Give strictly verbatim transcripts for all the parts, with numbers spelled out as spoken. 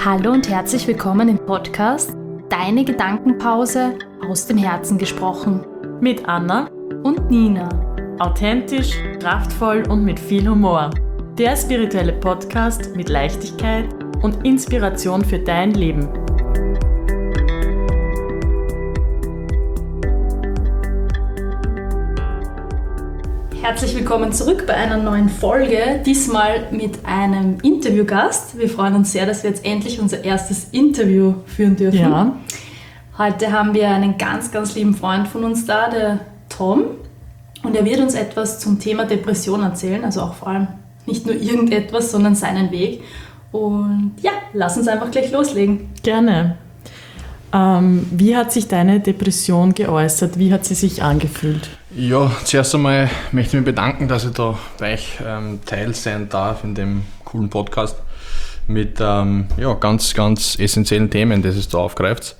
Hallo und herzlich willkommen im Podcast Deine Gedankenpause aus dem Herzen gesprochen. Mit Anna Und Nina. Authentisch, kraftvoll und mit viel Humor. Der spirituelle Podcast mit Leichtigkeit und Inspiration für dein Leben. Herzlich willkommen zurück bei einer neuen Folge, diesmal mit einem Interviewgast. Wir freuen uns sehr, dass wir jetzt endlich unser erstes Interview führen dürfen. Ja. Heute haben wir einen ganz, ganz lieben Freund von uns da, der Tom. Und er wird uns etwas zum Thema Depression erzählen, also auch vor allem nicht nur irgendetwas, sondern seinen Weg. Und ja, lass uns einfach gleich loslegen. Gerne. Ähm, wie hat sich deine Depression geäußert? Wie hat sie sich angefühlt? Ja, zuerst einmal möchte ich mich bedanken, dass ich da bei euch ähm, Teil sein darf in dem coolen Podcast mit ähm, ja, ganz, ganz essentiellen Themen, das es da aufgreift.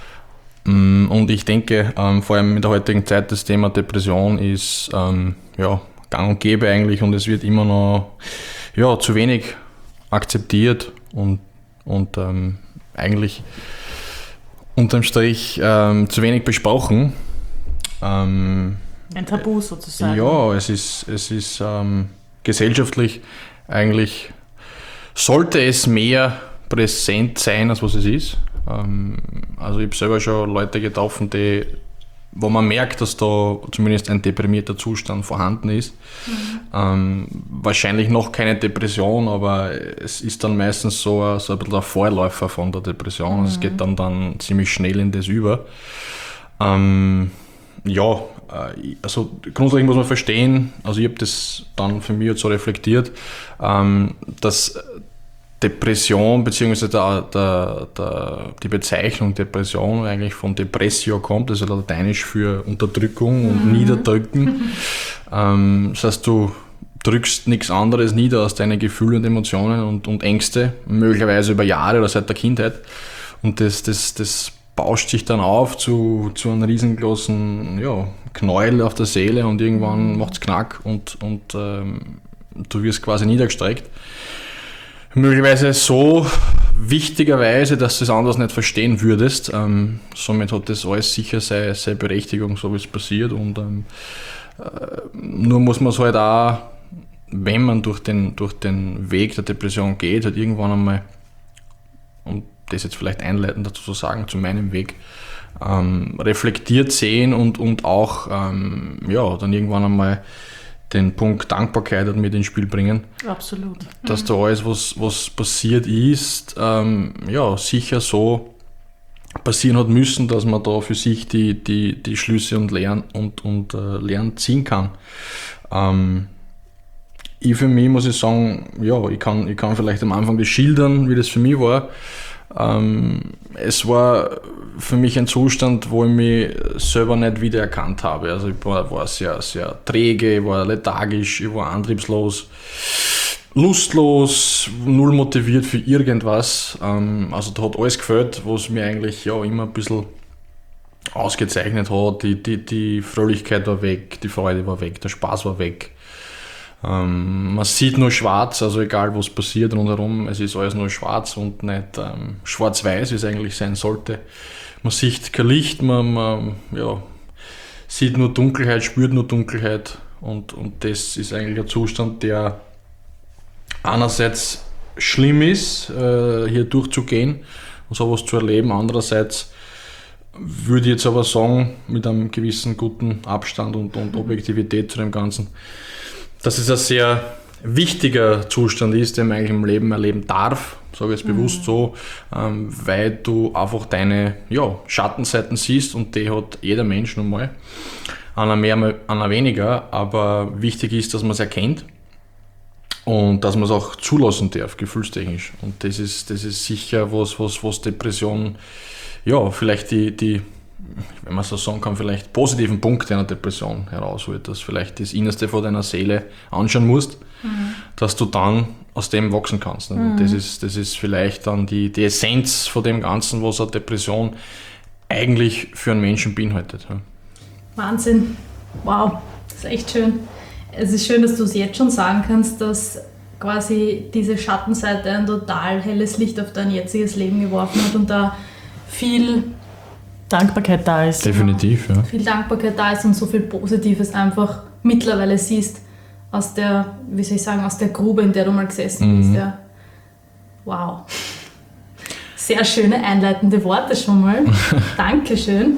Und ich denke, ähm, vor allem in der heutigen Zeit, das Thema Depression ist ähm, ja, gang und gäbe eigentlich und es wird immer noch ja, zu wenig akzeptiert und, und ähm, eigentlich unterm Strich ähm, zu wenig besprochen. Ähm, Ein Tabu sozusagen. Ja, es ist, es ist ähm, gesellschaftlich eigentlich, sollte es mehr präsent sein, als was es ist. Ähm, also ich habe selber schon Leute getroffen, die, wo man merkt, dass da zumindest ein deprimierter Zustand vorhanden ist. Mhm. Ähm, wahrscheinlich noch keine Depression, aber es ist dann meistens so, so ein bisschen der Vorläufer von der Depression. Mhm. Also es geht dann, dann ziemlich schnell in das über. Ähm, ja, also grundsätzlich muss man verstehen, also ich habe das dann für mich jetzt so reflektiert, ähm, dass Depression bzw. Der, der, der, die Bezeichnung Depression eigentlich von Depressio kommt, das ist lateinisch für Unterdrückung und mhm. Niederdrücken. Ähm, das heißt, du drückst nichts anderes nieder als deine Gefühle und Emotionen und, und Ängste, möglicherweise über Jahre oder seit der Kindheit. Und das, das, das bauscht sich dann auf zu, zu einem riesengroßen ja, Knäuel auf der Seele und irgendwann macht es Knack und, und ähm, du wirst quasi niedergestreckt. Möglicherweise so wichtigerweise, dass du es anders nicht verstehen würdest. Ähm, somit hat das alles sicher seine, seine Berechtigung, so wie es passiert. Und ähm, äh, nur muss man es halt auch, wenn man durch den, durch den Weg der Depression geht, halt irgendwann einmal, um das jetzt vielleicht einleitend dazu zu sagen, zu meinem Weg, ähm, reflektiert sehen und, und auch ähm, ja, dann irgendwann einmal den Punkt Dankbarkeit mit ins Spiel bringen. Absolut. Dass da alles, was, was passiert ist, ähm, ja, sicher so passieren hat müssen, dass man da für sich die, die, die Schlüsse und Lehren, und, und, äh, Lehren ziehen kann. Ähm, ich für mich muss ich sagen, ja, ich kann, ich kann vielleicht am Anfang das schildern, wie das für mich war. Ähm, es war für mich ein Zustand, wo ich mich selber nicht wiedererkannt habe. Also ich war, war sehr, sehr träge, ich war lethargisch, ich war antriebslos, lustlos, null motiviert für irgendwas. Ähm, also da hat alles gefällt, was mir eigentlich ja immer ein bisschen ausgezeichnet hat. Die, die, die Fröhlichkeit war weg, die Freude war weg, der Spaß war weg. Ähm, man sieht nur schwarz, also egal was passiert rundherum, es ist alles nur schwarz und nicht ähm, schwarz-weiß, wie es eigentlich sein sollte. Man sieht kein Licht, man, man ja, sieht nur Dunkelheit, spürt nur Dunkelheit und, und das ist eigentlich ein Zustand, der einerseits schlimm ist, äh, hier durchzugehen und sowas zu erleben, andererseits würde ich jetzt aber sagen, mit einem gewissen guten Abstand und, und Objektivität zu dem Ganzen, dass es ein sehr wichtiger Zustand ist, den man eigentlich im Leben erleben darf, sage ich jetzt bewusst mhm. so, ähm, weil du einfach deine ja, Schattenseiten siehst und die hat jeder Mensch nun mal, einer mehr, einer weniger, aber wichtig ist, dass man es erkennt und dass man es auch zulassen darf, gefühlstechnisch. Und das ist, das ist sicher was, was, was Depression, ja, vielleicht die, die wenn man so sagen kann, vielleicht positiven Punkt einer Depression herausholt, dass vielleicht das Innerste von deiner Seele anschauen musst, mhm. dass du dann aus dem wachsen kannst. Mhm. Das ist, das ist vielleicht dann die, die Essenz von dem Ganzen, was eine Depression eigentlich für einen Menschen beinhaltet. Wahnsinn. Wow, das ist echt schön. Es ist schön, dass du es jetzt schon sagen kannst, dass quasi diese Schattenseite ein total helles Licht auf dein jetziges Leben geworfen hat und da viel Dankbarkeit da ist. Definitiv, ja. Viel Dankbarkeit da ist und so viel Positives einfach mittlerweile siehst aus der, wie soll ich sagen, aus der Grube, in der du mal gesessen bist. Mhm. Ja. Wow. Sehr schöne einleitende Worte schon mal. Dankeschön.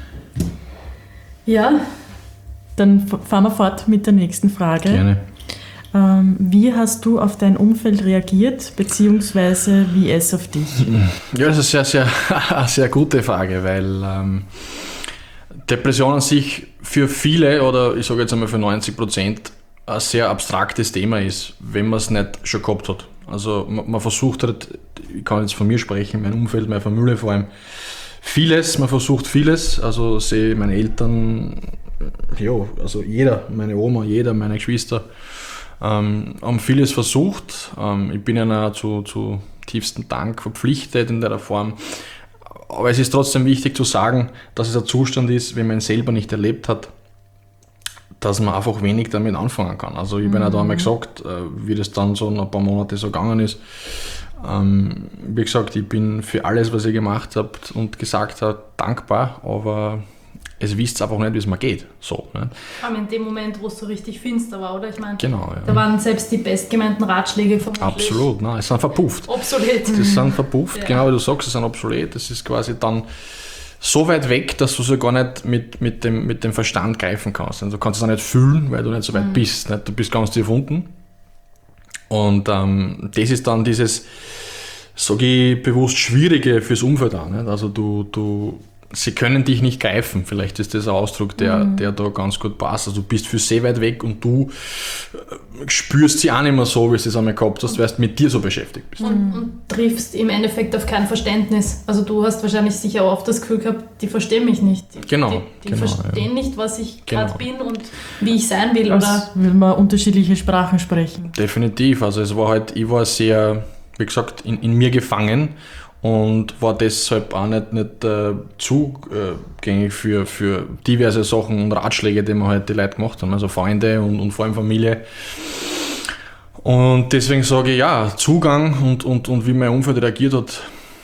Ja. Dann fahren wir fort mit der nächsten Frage. Gerne. Ähm, wie hast du auf dein Umfeld reagiert, beziehungsweise wie es auf dich? Ja, das ist eine sehr, sehr, sehr gute Frage, weil ähm, Depression an sich für viele oder ich sage jetzt einmal für neunzig Prozent ein sehr abstraktes Thema ist, wenn man es nicht schon gehabt hat. Also man, man versucht halt, ich kann jetzt von mir sprechen, mein Umfeld, meine Familie vor allem, vieles, man versucht vieles, also sehe meine Eltern, ja, also jeder, meine Oma, jeder, meine Geschwister, ähm, haben vieles versucht. Ähm, ich bin ihnen zu, zu tiefstem Dank verpflichtet in der Form. Aber es ist trotzdem wichtig zu sagen, dass es ein Zustand ist, wenn man ihn selber nicht erlebt hat, dass man einfach wenig damit anfangen kann. Also ich habe mhm. ja da einmal gesagt, wie das dann so ein paar Monate so gegangen ist. Ähm, wie gesagt, ich bin für alles, was ihr gemacht habt und gesagt habt, dankbar, aber es wisst einfach nicht, wie es mir geht. So, ne? Vor allem in dem Moment, wo es so richtig finster war, oder? Ich meine, genau, ja. Da waren selbst die bestgemeinten Ratschläge vermutlich absolut, nein, es sind verpufft. Obsolet. Das sind verpufft, Ja. genau wie du sagst, es sind obsolet. Das ist quasi dann so weit weg, dass du sie gar nicht mit, mit, dem, mit dem Verstand greifen kannst. Also du kannst es auch nicht fühlen, weil du nicht so weit mhm. bist. Nicht? Du bist ganz tief unten. Und ähm, das ist dann dieses, sage ich bewusst, Schwierige fürs Umfeld auch. Nicht? Also du, du, sie können dich nicht greifen. Vielleicht ist das ein Ausdruck, der, mhm. der da ganz gut passt. Also du bist für sehr weit weg und du spürst sie auch nicht mehr so, wie du es einmal gehabt hast, weil du mit dir so beschäftigt bist. Und, und triffst im Endeffekt auf kein Verständnis. Also du hast wahrscheinlich sicher auch oft das Gefühl gehabt, die verstehen mich nicht. Die, genau. Die, die genau, verstehen ja. nicht, was ich genau. gerade bin und wie ich sein will. Als Oder will man unterschiedliche Sprachen sprechen. Definitiv. Also es war halt, ich war sehr, wie gesagt, in, in mir gefangen und war deshalb auch nicht, nicht äh, zugänglich für, für diverse Sachen und Ratschläge, die mir halt die Leute gemacht haben, also Freunde und, und vor allem Familie. Und deswegen sage ich, ja, Zugang und, und, und wie mein Umfeld reagiert hat,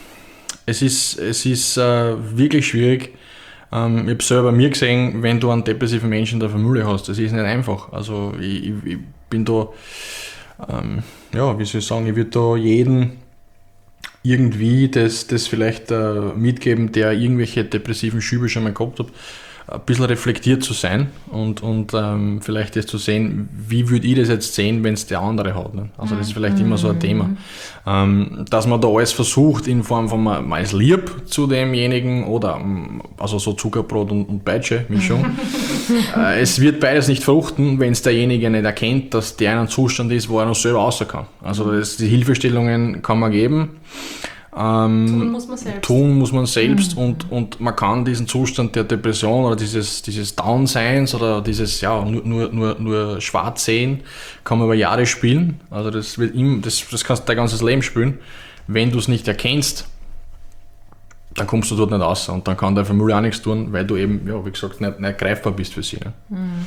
es ist, es ist äh, wirklich schwierig. Ähm, ich habe selber bei mir gesehen, wenn du einen depressiven Menschen in der Familie hast, das ist nicht einfach. Also ich, ich, ich bin da, ähm, ja, wie soll ich sagen, ich würde da jeden irgendwie das, das vielleicht äh, mitgeben, der irgendwelche depressiven Schübe schon mal gehabt hat, ein bisschen reflektiert zu sein und, und ähm, vielleicht das zu sehen, wie würde ich das jetzt sehen, wenn es der andere hat. Ne? Also das ist vielleicht immer so ein Thema. Ähm, dass man da alles versucht in Form von, man, man ist lieb zu demjenigen oder also so Zuckerbrot und, und Peitsche, Mischung. äh, es wird beides nicht fruchten, wenn es derjenige nicht erkennt, dass der in einem Zustand ist, wo er noch selber raus kann. Also das, die Hilfestellungen kann man geben. Ähm, tun muss man selbst. Tun muss man selbst mhm. und, und man kann diesen Zustand der Depression oder dieses, dieses Downseins oder dieses ja, nur, nur, nur, nur schwarz sehen, kann man über Jahre spielen. Also das, wird ihm, das, das kannst du dein ganzes Leben spielen. Wenn du es nicht erkennst, dann kommst du dort nicht raus und dann kann deine Familie auch nichts tun, weil du eben, ja, wie gesagt, nicht, nicht greifbar bist für sie. Ne? Mhm.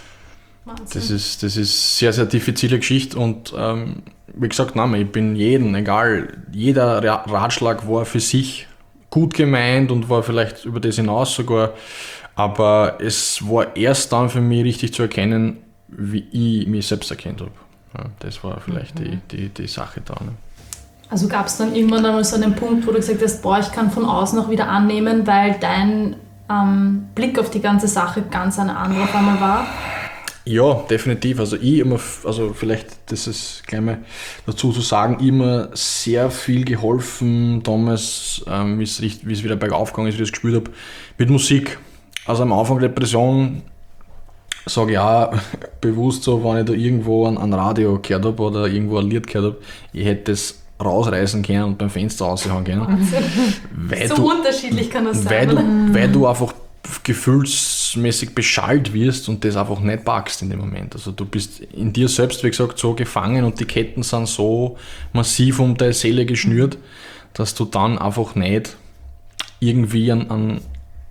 Das ist, das ist sehr, sehr diffizile Geschichte und ähm, wie gesagt, nein, ich bin jeden, egal, jeder Ratschlag war für sich gut gemeint und war vielleicht über das hinaus sogar, aber es war erst dann für mich richtig zu erkennen, wie ich mich selbst erkannt habe. Ja, das war vielleicht mhm. die, die, die Sache da. Ne? Also gab es dann irgendwann einmal so einen Punkt, wo du gesagt hast, boah, ich kann von außen auch wieder annehmen, weil dein ähm, Blick auf die ganze Sache ganz ein anderer auf einmal war? Ja, definitiv. Also ich immer, also vielleicht, das ist gleich mal dazu zu sagen, immer sehr viel geholfen damals, ähm, wie es wieder bergauf gegangen ist, wie ich das gespürt habe, mit Musik. Also am Anfang der Depression sage ich auch bewusst so, wenn ich da irgendwo ein, ein Radio gehört habe oder irgendwo ein Lied gehört habe, ich hätte das rausreißen können und beim Fenster raushauen können. Weil so du, unterschiedlich kann das weil sein. Du, weil du einfach gefühlsmäßig beschallt wirst und das einfach nicht packst in dem Moment. Also du bist in dir selbst, wie gesagt, so gefangen und die Ketten sind so massiv um deine Seele geschnürt, dass du dann einfach nicht irgendwie an, an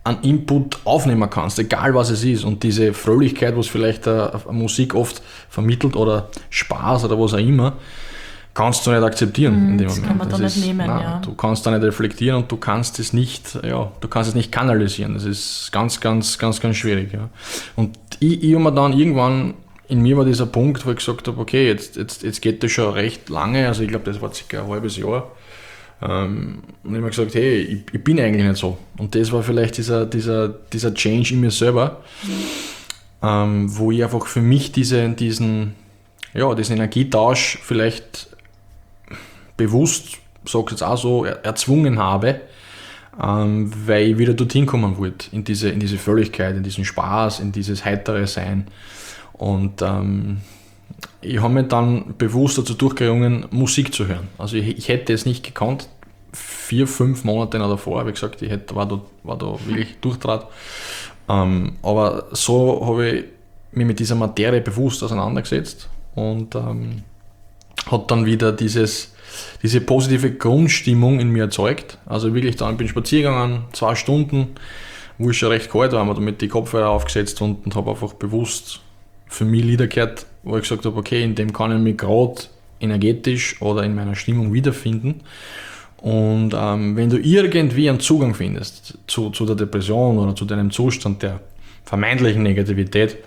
einen Input aufnehmen kannst, egal was es ist. Und diese Fröhlichkeit, was vielleicht eine, eine Musik oft vermittelt oder Spaß oder was auch immer, kannst du nicht akzeptieren Mhm, in dem das Moment. kann man da nicht ist, nehmen, nein, ja. Du kannst da nicht reflektieren und du kannst es nicht, ja, du kannst es nicht kanalisieren. Das ist ganz, ganz, ganz, ganz schwierig. Ja. Und ich, ich habe mir dann irgendwann, in mir war dieser Punkt, wo ich gesagt habe, okay, jetzt, jetzt, jetzt geht das schon recht lange, also ich glaube, das war circa ein halbes Jahr. Ähm, und ich habe mir gesagt, hey, ich, ich bin eigentlich nicht so. Und das war vielleicht dieser, dieser, dieser Change in mir selber, mhm. ähm, wo ich einfach für mich diese, diesen, ja, diesen Energietausch vielleicht bewusst, sag ich jetzt auch so, er, erzwungen habe, ähm, weil ich wieder dorthin kommen wollte, in diese, in diese Fröhlichkeit, in diesen Spaß, in dieses heitere Sein. Und ähm, ich habe mich dann bewusst dazu durchgerungen, Musik zu hören. Also ich, ich hätte es nicht gekannt, vier, fünf Monate noch davor, habe ich gesagt, ich hätte, war, da, war da wirklich durchtrat. Ähm, aber so habe ich mich mit dieser Materie bewusst auseinandergesetzt und ähm, hat dann wieder dieses, diese positive Grundstimmung in mir erzeugt. Also wirklich dann bin ich spazieren gegangen, zwei Stunden, wo ich schon recht kalt war, habe mir damit die Kopfhörer aufgesetzt und, und habe einfach bewusst für mich Lieder gehört, wo ich gesagt habe, okay, in dem kann ich mich gerade energetisch oder in meiner Stimmung wiederfinden. Und ähm, wenn du irgendwie einen Zugang findest zu, zu der Depression oder zu deinem Zustand der vermeintlichen Negativität,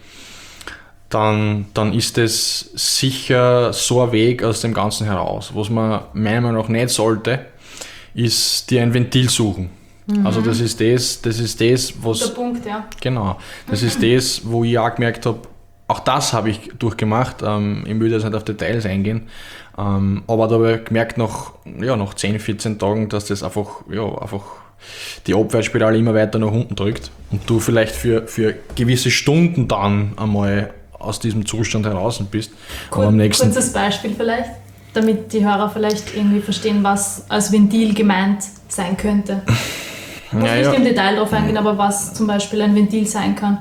dann, dann ist es sicher so ein Weg aus dem Ganzen heraus. Was man meiner Meinung nach nicht sollte, ist dir ein Ventil suchen. Mhm. Also das ist das, das ist das, was... Der Punkt, ja. Genau. Das ist das, wo ich auch gemerkt habe, auch das habe ich durchgemacht. Ähm, ich will jetzt nicht auf Details eingehen. Ähm, aber da habe ich gemerkt, nach, ja, nach zehn, vierzehn Tagen, dass das einfach, ja, einfach die Abwärtsspirale immer weiter nach unten drückt und du vielleicht für, für gewisse Stunden dann einmal aus diesem Zustand heraus bist. Kur- aber am nächsten kurzes Beispiel vielleicht, damit die Hörer vielleicht irgendwie verstehen, was als Ventil gemeint sein könnte. Ich muss ja, nicht ja. im Detail drauf eingehen, aber was zum Beispiel ein Ventil sein kann.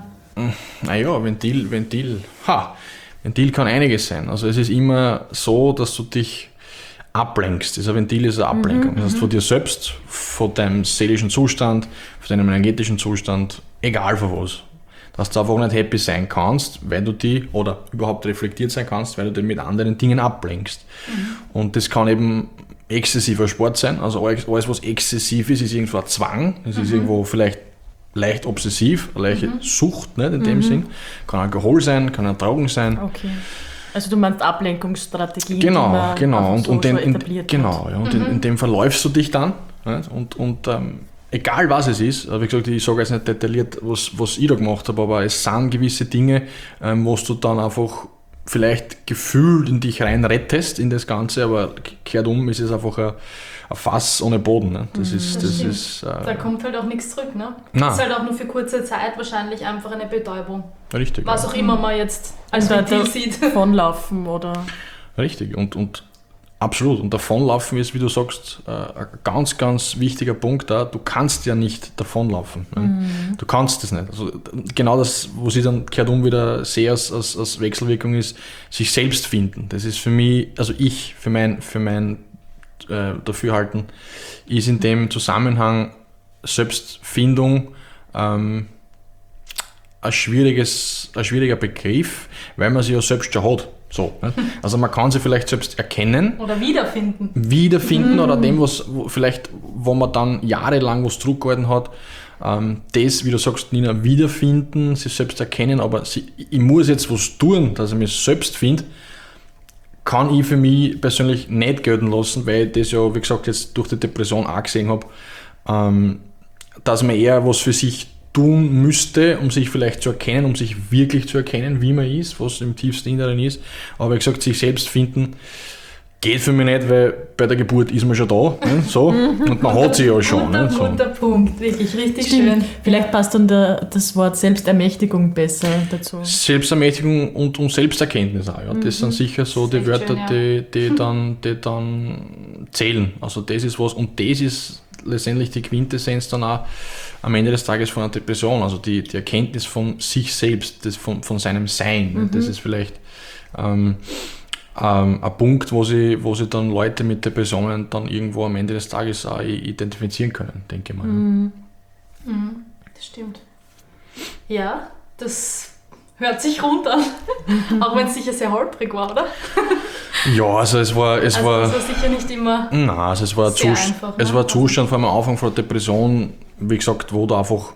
Naja, Ventil, Ventil, ha, Ventil kann einiges sein. Also es ist immer so, dass du dich ablenkst. Dieser Ventil ist eine Ablenkung. Mhm, das heißt, von dir selbst, von deinem seelischen Zustand, von deinem energetischen Zustand, egal von was. Dass du einfach nicht happy sein kannst, weil du die, oder überhaupt reflektiert sein kannst, weil du dich mit anderen Dingen ablenkst. Mhm. Und das kann eben exzessiver Sport sein. Also alles, was exzessiv ist, ist irgendwo ein Zwang. Es ist mhm. irgendwo vielleicht leicht obsessiv, eine leichte mhm. Sucht, nicht, in dem mhm. Sinn. Kann Alkohol sein, kann ein Drogen sein. Okay. Also du meinst Ablenkungsstrategien, genau, die man genau. Und, so und den, etabliert in, genau, hat. ja, und mhm. in, in dem verläufst du dich dann. Nicht? Und, und ähm, egal was es ist, wie gesagt, ich sage jetzt nicht detailliert, was, was ich da gemacht habe, aber es sind gewisse Dinge, ähm, wo du dann einfach vielleicht gefühlt in dich rein rettest in das Ganze, aber kehrt um, ist es einfach ein, ein Fass ohne Boden. Ne? Das ist, das, das ist, äh, da kommt halt auch nichts zurück. Ne? Nein. Das ist halt auch nur für kurze Zeit wahrscheinlich einfach eine Betäubung. Richtig. Was ja. auch immer man jetzt als Also Ventil sieht. Davonlaufen oder... Richtig. Und, und absolut. Und davonlaufen ist, wie du sagst, ein ganz, ganz wichtiger Punkt da. Du kannst ja nicht davonlaufen. Mhm. Du kannst das nicht. Also genau das, was ich dann kehrt um wieder sehe als, als, als Wechselwirkung ist, sich selbst finden. Das ist für mich, also ich, für mein, für mein äh, Dafürhalten, ist in dem Zusammenhang Selbstfindung ähm, ein, schwieriges, ein schwieriger Begriff, weil man sie ja selbst schon hat. So, ne? Also man kann sie vielleicht selbst erkennen. Oder wiederfinden. Wiederfinden mhm. oder dem, was wo vielleicht, wo man dann jahrelang was zurückgehalten hat, ähm, das, wie du sagst, Nina, wiederfinden, sich selbst erkennen, aber sie, ich muss jetzt was tun, dass ich mich selbst finde, kann ich für mich persönlich nicht gelten lassen, weil ich das ja, wie gesagt, jetzt durch die Depression auch gesehen habe, ähm, dass man eher was für sich tun müsste, um sich vielleicht zu erkennen, um sich wirklich zu erkennen, wie man ist, was im tiefsten Inneren ist. Aber wie gesagt, sich selbst finden geht für mich nicht, weil bei der Geburt ist man schon da, ne? So, und man hat sie ja schon. Guter, ne? So. guter Punkt, wirklich richtig Stimmt. schön. Vielleicht passt dann der, das Wort Selbstermächtigung besser dazu. Selbstermächtigung und, und Selbsterkenntnis auch. Ja. Das Mhm. sind sicher so die Sehr Wörter, schön, ja. die, die, dann, die dann zählen. Also das ist was, und das ist letztendlich die Quintessenz dann auch am Ende des Tages von einer Depression, also die, die Erkenntnis von sich selbst, das von, von seinem Sein. Mhm. Das ist vielleicht ähm, ähm, ein Punkt, wo sie, wo sie dann Leute mit Depressionen dann irgendwo am Ende des Tages auch identifizieren können, denke ich mal. Mhm. Mhm. Das stimmt. Ja, das hört sich rund an. Auch wenn es sicher sehr holprig war, oder? Ja, also es war... Es also war das war sicher nicht immer nein, also es war, sehr Zust- einfach. es Ne? war ein Zustand vor allem am Anfang von der Depression, wie gesagt, wo da einfach,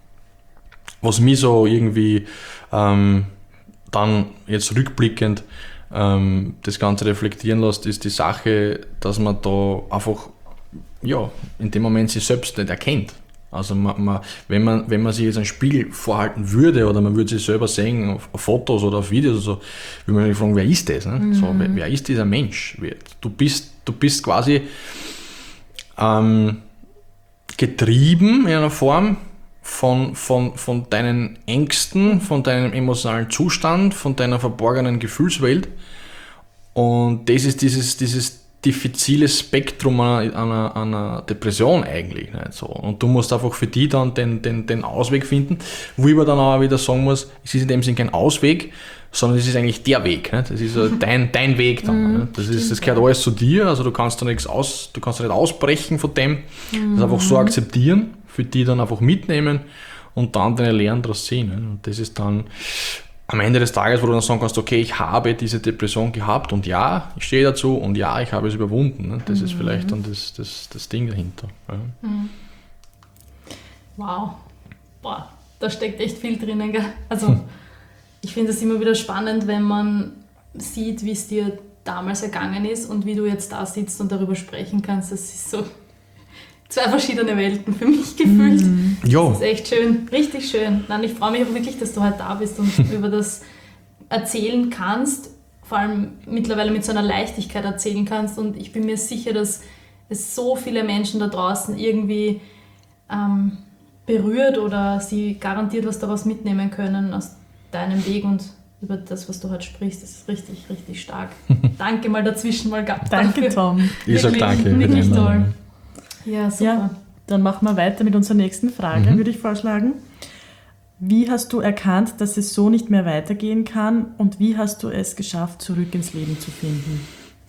was mich so irgendwie ähm, dann jetzt rückblickend ähm, das Ganze reflektieren lässt, ist die Sache, dass man da einfach ja, in dem Moment sich selbst nicht erkennt. Also man, man, wenn, man, wenn man sich jetzt einen Spiegel vorhalten würde oder man würde sich selber sehen auf, auf Fotos oder auf Videos, oder so, würde man sich fragen, wer ist das? Ne? Mhm. So, wer, wer ist dieser Mensch? Du bist, du bist quasi ähm, getrieben in einer Form von, von, von deinen Ängsten, von deinem emotionalen Zustand, von deiner verborgenen Gefühlswelt. Und das ist dieses, dieses diffizile Spektrum einer, einer, einer Depression eigentlich. Nicht so. Und du musst einfach für die dann den, den, den Ausweg finden, wo ich aber dann auch wieder sagen muss, es ist in dem Sinn kein Ausweg, sondern es ist eigentlich der Weg. Nicht? Das ist mhm. dein, dein Weg dann. Mhm, das, ist, das gehört alles zu dir, also du kannst da nichts aus, du kannst da nicht ausbrechen von dem, mhm. das einfach so akzeptieren, für die dann einfach mitnehmen und dann deine Lehren daraus ziehen. Nicht? Und das ist dann am Ende des Tages, wo du dann sagen kannst, okay, ich habe diese Depression gehabt und ja, ich stehe dazu und ja, ich habe es überwunden. Ne? Das mhm. ist vielleicht dann das, das, das Ding dahinter. Ja. Mhm. Wow. Boah, da steckt echt viel drinnen. Gell? Also hm. ich finde es immer wieder spannend, wenn man sieht, wie es dir damals ergangen ist und wie du jetzt da sitzt und darüber sprechen kannst. Das ist so zwei verschiedene Welten für mich gefühlt. Mm. Jo. Das ist echt schön, richtig schön. Nein, ich freue mich auch wirklich, dass du halt da bist und über das erzählen kannst, vor allem mittlerweile mit so einer Leichtigkeit erzählen kannst, und ich bin mir sicher, dass es so viele Menschen da draußen irgendwie ähm, berührt oder sie garantiert was daraus mitnehmen können aus deinem Weg und über das, was du heute sprichst. Das ist richtig, richtig stark. Danke mal dazwischen mal ganz Danke, dafür. Tom. Ich sag danke. Wirklich toll. Ja, super. Ja, dann machen wir weiter mit unserer nächsten Frage, mhm. würde ich vorschlagen. Wie hast du erkannt, dass es so nicht mehr weitergehen kann, und wie hast du es geschafft, zurück ins Leben zu finden?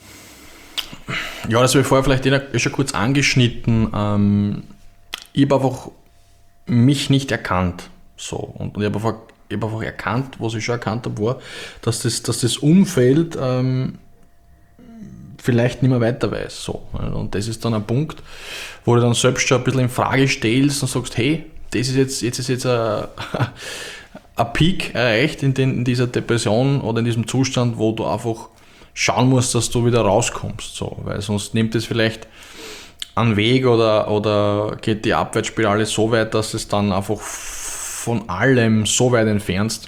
Ja, das habe ich vorher vielleicht eh schon kurz angeschnitten. Ähm, ich habe einfach mich nicht erkannt. So. Und ich habe einfach, ich habe einfach erkannt, was ich schon erkannt habe, war, dass das, dass das Umfeld ähm, vielleicht nicht mehr weiter weiß. So. Und das ist dann ein Punkt, wo du dann selbst schon ein bisschen in Frage stellst und sagst, hey, das ist jetzt, jetzt ist jetzt ein, ein Peak erreicht in, den, in dieser Depression oder in diesem Zustand, wo du einfach schauen musst, dass du wieder rauskommst. So. Weil sonst nimmt es vielleicht einen Weg oder, oder geht die Abwärtsspirale so weit, dass es dann einfach von allem so weit entfernst,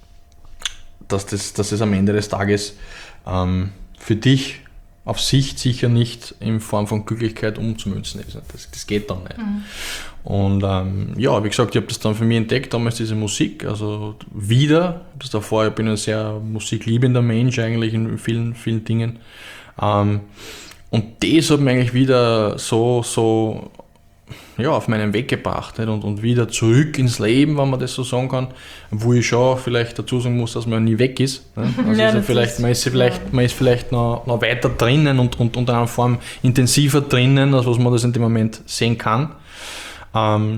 dass das, dass das am Ende des Tages ähm, für dich auf Sicht sicher nicht in Form von Glücklichkeit umzumünzen ist. Das, das geht dann nicht. Mhm. Und ähm, ja, wie gesagt, ich habe das dann für mich entdeckt, damals diese Musik, also wieder, das davor, ich bin ein sehr musikliebender Mensch eigentlich in vielen, vielen Dingen. Ähm, und das hat mich eigentlich wieder so, so ja, auf meinen Weg gebracht, nicht? Und, und wieder zurück ins Leben, wenn man das so sagen kann, wo ich schon vielleicht dazu sagen muss, dass man nie weg ist. Nicht? Also ja, ist ja vielleicht, ist, man, ist vielleicht, ja. man ist vielleicht noch, noch weiter drinnen und, und, und in einer Form intensiver drinnen, als was man das in dem Moment sehen kann. Ähm,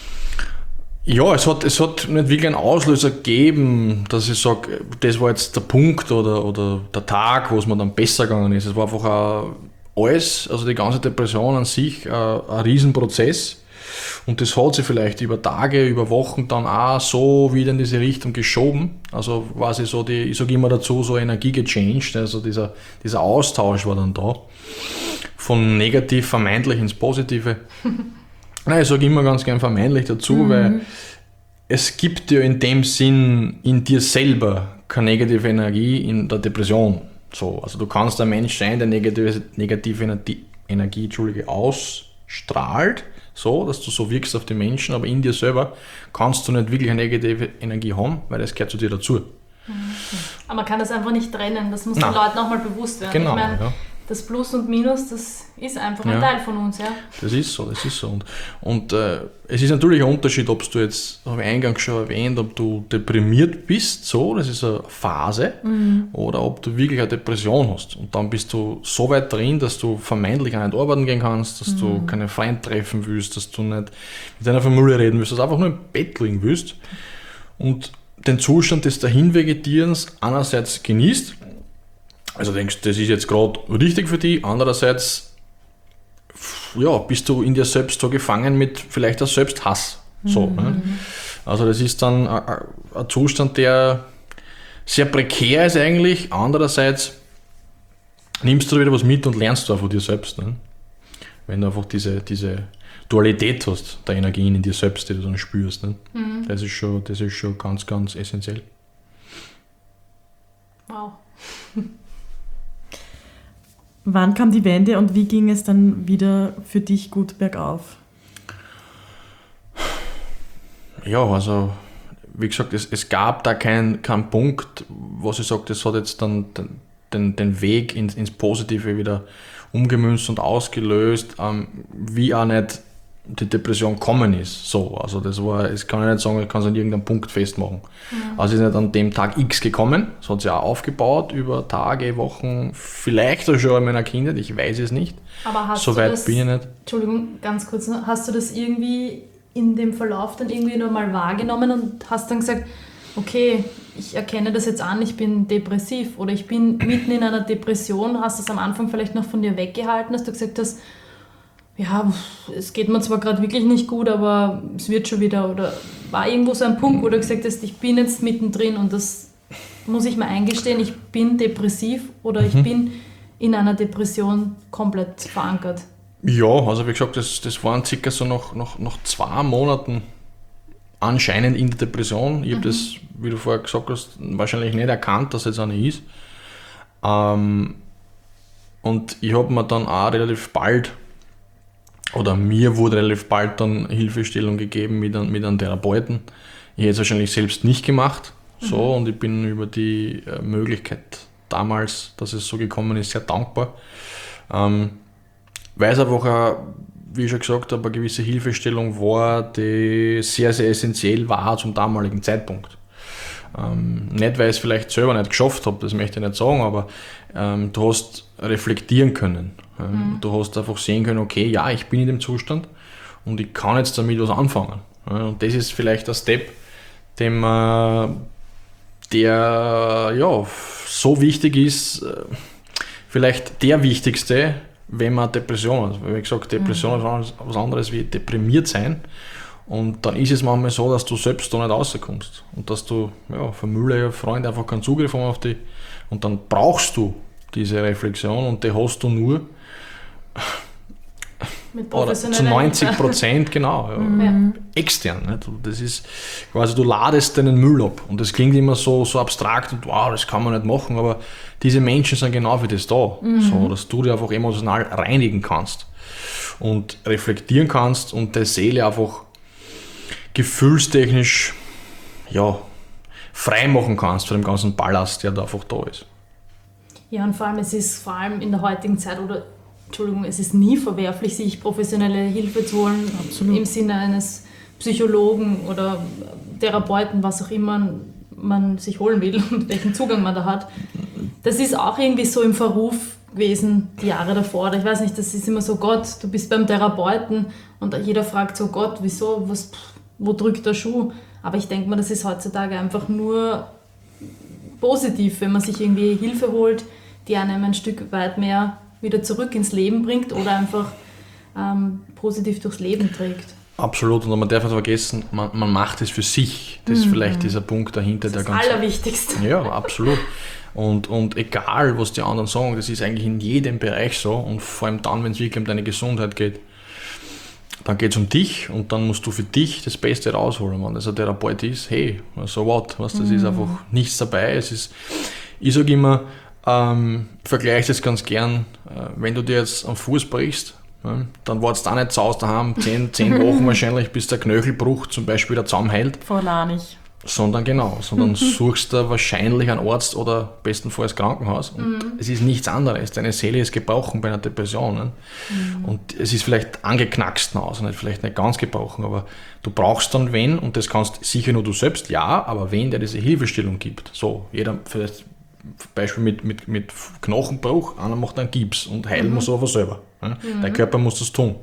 ja, es hat, es hat nicht wirklich einen Auslöser gegeben, dass ich sage, das war jetzt der Punkt oder, oder der Tag, wo es mir dann besser gegangen ist. Es war einfach ein, alles, also die ganze Depression an sich, ein, ein Riesenprozess. Und das hat sich vielleicht über Tage, über Wochen dann auch so wieder in diese Richtung geschoben. Also quasi so die, ich sage immer dazu, so Energie gechanged, also dieser, dieser Austausch war dann da. Von negativ vermeintlich ins Positive. Nein, ich sage immer ganz gern vermeintlich dazu, mhm. weil es gibt ja in dem Sinn in dir selber keine negative Energie in der Depression. So, also du kannst ein Mensch sein, der negative, negative Energie, Energie Entschuldige, ausstrahlt, so, dass du so wirkst auf die Menschen, aber in dir selber kannst du nicht wirklich eine negative Energie haben, weil das gehört zu dir dazu. Mhm. Aber man kann das einfach nicht trennen, das muss Nein. den Leuten auch mal bewusst werden. Genau, ich meine, ja. das Plus und Minus, das ist einfach ein Ja. Teil von uns, ja. Das ist so, das ist so. Und, und äh, es ist natürlich ein Unterschied, ob du jetzt, habe ich eingangs schon erwähnt, ob du deprimiert bist, so, das ist eine Phase, mhm. oder ob du wirklich eine Depression hast. Und dann bist du so weit drin, dass du vermeintlich auch nicht arbeiten gehen kannst, dass mhm. du keine Freunde treffen willst, dass du nicht mit deiner Familie reden willst, dass du einfach nur im Bett liegen willst und den Zustand des Dahinvegetierens einerseits genießt. Also denkst, das ist jetzt gerade richtig für dich, andererseits ja, bist du in dir selbst so gefangen mit vielleicht auch Selbsthass. So, mhm. ne? Also das ist dann ein, ein Zustand, der sehr prekär ist eigentlich, andererseits nimmst du wieder was mit und lernst du auch von dir selbst. Ne? Wenn du einfach diese, diese Dualität hast, der Energien in dir selbst, die du dann spürst. Ne? Mhm. Das ist schon, das ist schon ganz, ganz essentiell. Wow. Wann kam die Wende und wie ging es dann wieder für dich gut bergauf? Ja, also wie gesagt, es, es gab da keinen kein Punkt, was ich sage, das hat jetzt dann den, den, den Weg ins, ins Positive wieder umgemünzt und ausgelöst, ähm, wie auch nicht die Depression kommen ist. So, also das war, das kann ich nicht sagen, ich kann es an irgendeinem Punkt festmachen. Mhm. Also es ist nicht an dem Tag X gekommen, es hat sich auch aufgebaut über Tage, Wochen, vielleicht auch schon in meiner Kindheit, ich weiß es nicht. Aber hast so du weit das, bin ich nicht. Entschuldigung, ganz kurz, hast du das irgendwie in dem Verlauf dann irgendwie nochmal wahrgenommen und hast dann gesagt, okay, ich erkenne das jetzt an, ich bin depressiv oder ich bin mitten in einer Depression, hast du es am Anfang vielleicht noch von dir weggehalten, dass du gesagt hast, ja, es geht mir zwar gerade wirklich nicht gut, aber es wird schon wieder, oder war irgendwo so ein Punkt, wo du gesagt hast, ich bin jetzt mittendrin und das muss ich mir eingestehen, ich bin depressiv oder ich mhm. bin in einer Depression komplett verankert? Ja, also wie gesagt, das, das waren circa so nach, nach, nach zwei Monaten anscheinend in der Depression. Ich mhm. habe das, wie du vorher gesagt hast, wahrscheinlich nicht erkannt, dass es eine ist. Ähm, und ich habe mir dann auch relativ bald Oder mir wurde relativ bald dann Hilfestellung gegeben mit, ein, mit einem Therapeuten. Ich hätte es wahrscheinlich selbst nicht gemacht. So, mhm. Und ich bin über die äh, Möglichkeit damals, dass es so gekommen ist, sehr dankbar. Ähm, weil es einfach, auch, wie ich schon gesagt habe, eine gewisse Hilfestellung war, die sehr, sehr essentiell war zum damaligen Zeitpunkt. Ähm, nicht, weil ich es vielleicht selber nicht geschafft habe, das möchte ich nicht sagen, aber ähm, du hast reflektieren können. Ähm, mhm. Du hast einfach sehen können, okay, ja, ich bin in dem Zustand und ich kann jetzt damit was anfangen. Ja, und das ist vielleicht ein Step, dem, äh, der ja, so wichtig ist, äh, vielleicht der wichtigste, wenn man Depression hat. Wie gesagt, Depression mhm. ist was anderes wie deprimiert sein. Und dann ist es manchmal so, dass du selbst da nicht rauskommst und dass du, ja, Familie, Freunde einfach keinen Zugriff haben auf dich und dann brauchst du diese Reflexion und die hast du nur mit oder zu neunzig Prozent genau, ja, mhm. extern. Nicht? Das ist quasi, du ladest deinen Müll ab und das klingt immer so, so abstrakt und wow, das kann man nicht machen, aber diese Menschen sind genau für das da, mhm. so, dass du dich einfach emotional reinigen kannst und reflektieren kannst und der Seele einfach gefühlstechnisch ja, frei machen kannst von dem ganzen Ballast, der da einfach da ist. Ja, und vor allem, es ist vor allem in der heutigen Zeit, oder Entschuldigung, es ist nie verwerflich, sich professionelle Hilfe zu holen, Absolut. Im Sinne eines Psychologen oder Therapeuten, was auch immer man sich holen will und welchen Zugang man da hat. Das ist auch irgendwie so im Verruf gewesen, die Jahre davor. Oder ich weiß nicht, das ist immer so, Gott, du bist beim Therapeuten und jeder fragt so, Gott, wieso, was... wo drückt der Schuh? Aber ich denke mal, das ist heutzutage einfach nur positiv, wenn man sich irgendwie Hilfe holt, die einem ein Stück weit mehr wieder zurück ins Leben bringt oder einfach ähm, positiv durchs Leben trägt. Absolut, und man darf nicht vergessen, man, man macht es für sich. Das ist mhm. vielleicht dieser Punkt dahinter. Das ist der das Allerwichtigste. Ja, absolut. Und, und egal, was die anderen sagen, das ist eigentlich in jedem Bereich so und vor allem dann, wenn es wirklich um deine Gesundheit geht, dann geht es um dich und dann musst du für dich das Beste rausholen. Wenn das ein Therapeut ist, hey, so what, was, das mm. ist einfach nichts dabei. Es ist, ich sage immer, ähm, vergleiche das ganz gern, äh, wenn du dir jetzt am Fuß brichst, ja, dann wartest du auch nicht zu Hause daheim, zehn, zehn Wochen wahrscheinlich, bis der Knöchelbruch zum Beispiel wieder zusammenhält. Voll auch nicht. sondern genau, sondern suchst du wahrscheinlich einen Arzt oder bestenfalls Krankenhaus. Und mhm. es ist nichts anderes. Deine Seele ist gebrochen bei einer Depression. Ne? Mhm. Und es ist vielleicht angeknackst noch, also nicht, vielleicht nicht ganz gebrochen, aber du brauchst dann wen, und das kannst sicher nur du selbst, ja, aber wen, der diese Hilfestellung gibt. So, jeder, vielleicht Beispiel mit, mit, mit Knochenbruch, einer macht einen Gips und heilen mhm. muss aber selber. Ne? Mhm. Dein Körper muss das tun.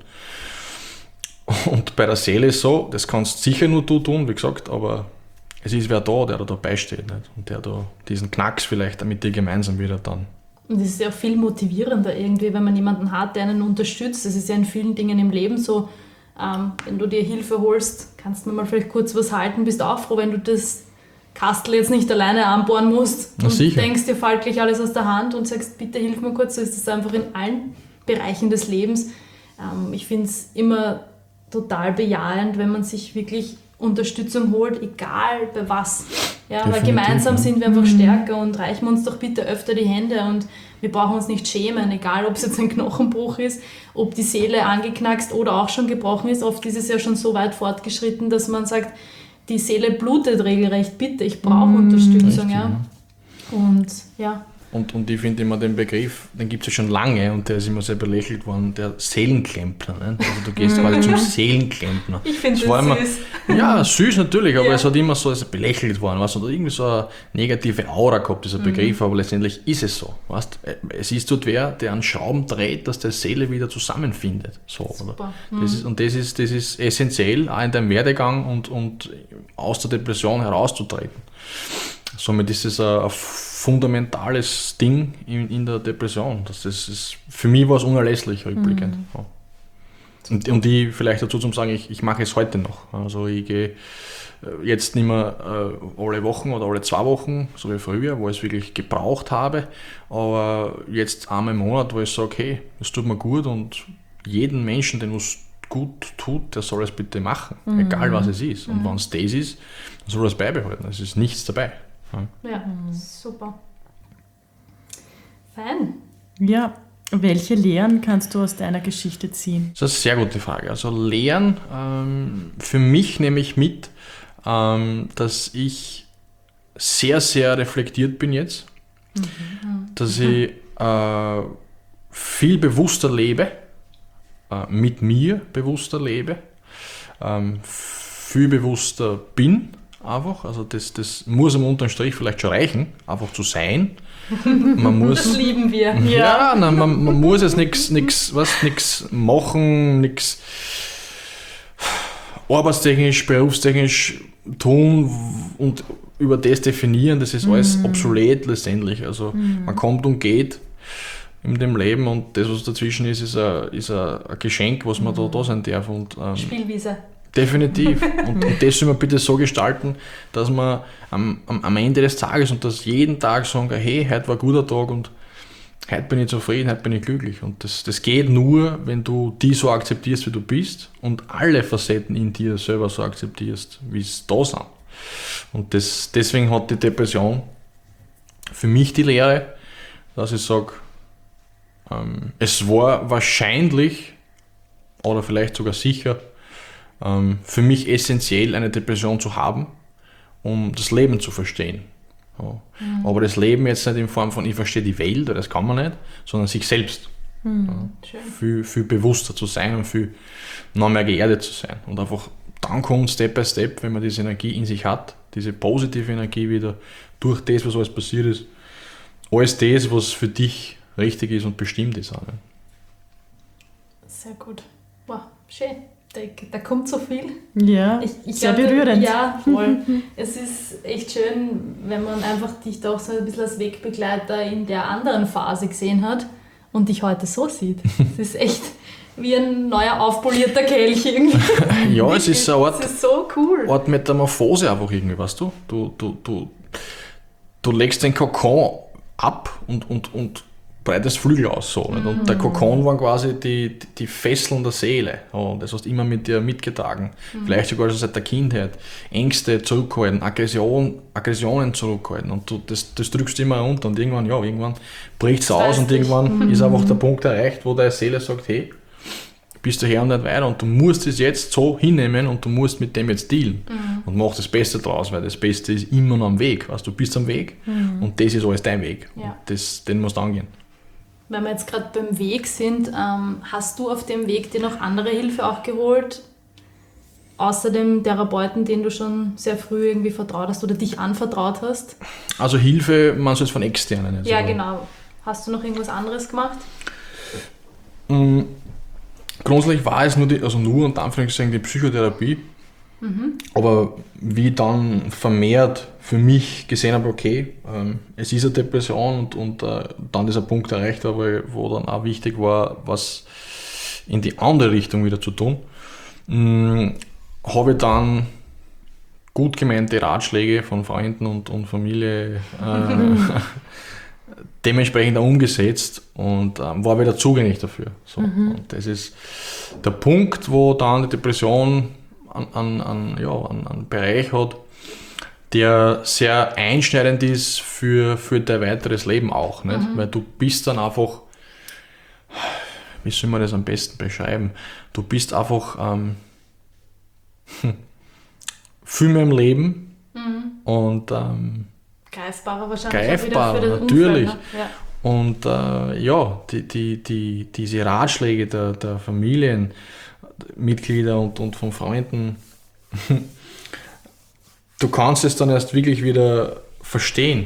Und bei der Seele ist so, das kannst sicher nur du tun, wie gesagt, aber es ist wer da, der da dabei steht, nicht? Und der da diesen Knacks vielleicht mit dir gemeinsam wieder dann. Und es ist ja viel motivierender irgendwie, wenn man jemanden hat, der einen unterstützt. Das ist ja in vielen Dingen im Leben so, ähm, wenn du dir Hilfe holst, kannst du mal vielleicht kurz was halten, bist auch froh, wenn du das Kastel jetzt nicht alleine anbohren musst. Na, und sicher. denkst, dir fällt gleich alles aus der Hand und sagst, bitte hilf mir kurz. So ist es einfach in allen Bereichen des Lebens. Ähm, ich finde es immer total bejahend, wenn man sich wirklich Unterstützung holt, egal bei was. Ja, weil gemeinsam ja. sind wir einfach stärker, und reichen wir uns doch bitte öfter die Hände, und wir brauchen uns nicht schämen, egal ob es jetzt ein Knochenbruch ist, ob die Seele angeknackst oder auch schon gebrochen ist. Oft ist es ja schon so weit fortgeschritten, dass man sagt, die Seele blutet regelrecht, bitte, ich brauche mm, Unterstützung. Richtig, ja. ja. Und ja. Und, und ich finde immer den Begriff, den gibt es ja schon lange, und der ist immer sehr belächelt worden, der Seelenklempner. Ne? Also du gehst quasi zum Seelenklempner. Ich finde das, das immer, süß. Ja, süß natürlich, aber ja. es hat immer so also belächelt worden, weißt du, oder irgendwie so eine negative Aura gehabt, dieser Begriff, mhm. aber letztendlich ist es so. Weißt? Es ist dort wer, der einen Schrauben dreht, dass der Seele wieder zusammenfindet. So, oder? Mhm. Das ist, und das ist, das ist essentiell, auch in deinem Werdegang und, und aus der Depression herauszutreten. Somit ist es ein, ein fundamentales Ding in, in der Depression. Das ist, ist, für mich war es unerlässlich, rückblickend. Mhm. Ja. Und, und ich vielleicht dazu zum sagen, ich, ich mache es heute noch. Also ich gehe jetzt nicht mehr äh, alle Wochen oder alle zwei Wochen, so wie früher, wo ich es wirklich gebraucht habe. Aber jetzt einmal im Monat, wo ich sage, hey, es tut mir gut, und jeden Menschen, den es gut tut, der soll es bitte machen. Mhm. Egal was es ist. Und mhm. wenn es das ist, dann soll er es beibehalten. Es ist nichts dabei. Ja, mhm. super. Fein. Ja, welche Lehren kannst du aus deiner Geschichte ziehen? Das ist eine sehr gute Frage. Also Lehren, ähm, für mich nehme ich mit, ähm, dass ich sehr, sehr reflektiert bin jetzt, mhm. dass mhm. ich äh, viel bewusster lebe, äh, mit mir bewusster lebe, ähm, viel bewusster bin. Einfach, also das, das muss am unteren Strich vielleicht schon reichen, einfach zu sein. Man muss, das lieben wir. Ja, ja nein, man, man muss jetzt nichts nix, nix machen, nichts arbeitstechnisch, berufstechnisch tun und über das definieren, das ist alles mm. obsolet letztendlich. Also mm. man kommt und geht in dem Leben, und das, was dazwischen ist, ist ein, ist ein, ein Geschenk, was man mm. da, da sein darf. Und, ähm, Spielwiese. Definitiv. Und, und das soll man bitte so gestalten, dass man am, am, am Ende des Tages und das jeden Tag sagen, hey, heute war ein guter Tag und heute bin ich zufrieden, heute bin ich glücklich. Und das, das geht nur, wenn du die so akzeptierst, wie du bist, und alle Facetten in dir selber so akzeptierst, wie es da sind. Und das, deswegen hat die Depression für mich die Lehre, dass ich sage, ähm, es war wahrscheinlich oder vielleicht sogar sicher ähm, für mich essentiell, eine Depression zu haben, um das Leben zu verstehen. Ja. Mhm. Aber das Leben jetzt nicht in Form von, ich verstehe die Welt, das kann man nicht, sondern sich selbst. Mhm. Ja. Viel, viel bewusster zu sein und viel noch mehr geerdet zu sein. Und einfach dann kommt Step by Step, wenn man diese Energie in sich hat, diese positive Energie wieder durch das, was alles passiert ist, alles das, was für dich richtig ist und bestimmt ist. Auch, ne? Sehr gut. Wow, schön. Da, da kommt so viel. Ja, ich, ich sehr glaub, berührend. Ja, voll. Es ist echt schön, wenn man einfach dich doch so ein bisschen als Wegbegleiter in der anderen Phase gesehen hat und dich heute so sieht. Es ist echt wie ein neuer, aufpolierter Kelch irgendwie. Ja, es ist eine Art, es ist so cool. Art Metamorphose einfach irgendwie, weißt du? Du, du, du, du legst den Kokon ab und, und, und breites Flügel aus. So, mhm. Und der Kokon waren quasi die, die Fesseln der Seele. Und das hast du immer mit dir mitgetragen. Mhm. Vielleicht sogar schon seit der Kindheit. Ängste zurückhalten, Aggression, Aggressionen zurückhalten. Und du, das, das drückst du immer runter. Und irgendwann, ja, irgendwann bricht es aus und irgendwann mhm. ist einfach der Punkt erreicht, wo deine Seele sagt, hey, bist du her und nicht weiter und du musst es jetzt so hinnehmen und du musst mit dem jetzt dealen Mhm. und mach das Beste draus, weil das Beste ist immer noch am Weg. Weißt, du bist am Weg Mhm. und das ist alles dein Weg. Ja. Und das, den musst du angehen. Wenn wir jetzt gerade beim Weg sind, ähm, hast du auf dem Weg dir noch andere Hilfe auch geholt? Außer dem Therapeuten, den du schon sehr früh irgendwie vertraut hast oder dich anvertraut hast? Also Hilfe, man soll es von externen. Jetzt, Ja, aber- genau. Hast du noch irgendwas anderes gemacht? Mm, Grundsätzlich war es nur, die, also nur unter Anführungszeichen die Psychotherapie. Aber wie ich dann vermehrt für mich gesehen habe, okay, ähm, es ist eine Depression und, und äh, dann dieser Punkt erreicht habe, wo dann auch wichtig war, was in die andere Richtung wieder zu tun, mh, habe ich dann gut gemeinte Ratschläge von Freunden und, und Familie äh, dementsprechend auch umgesetzt und ähm, war wieder zugänglich dafür. So. Und das ist der Punkt, wo dann die Depression an, an, an, ja, an, an Bereich hat, der sehr einschneidend ist für, für dein weiteres Leben auch. Nicht? Weil du bist dann einfach, wie soll man das am besten beschreiben, du bist einfach ähm, viel mehr im Leben und ähm, Greifbarer wahrscheinlich Greifbar, auch wieder für das natürlich. Umfeld, ne? Ja. Und äh, ja, die, die, die, diese Ratschläge der, der Familienmitglieder und, und von Freunden, du kannst es dann erst wirklich wieder verstehen.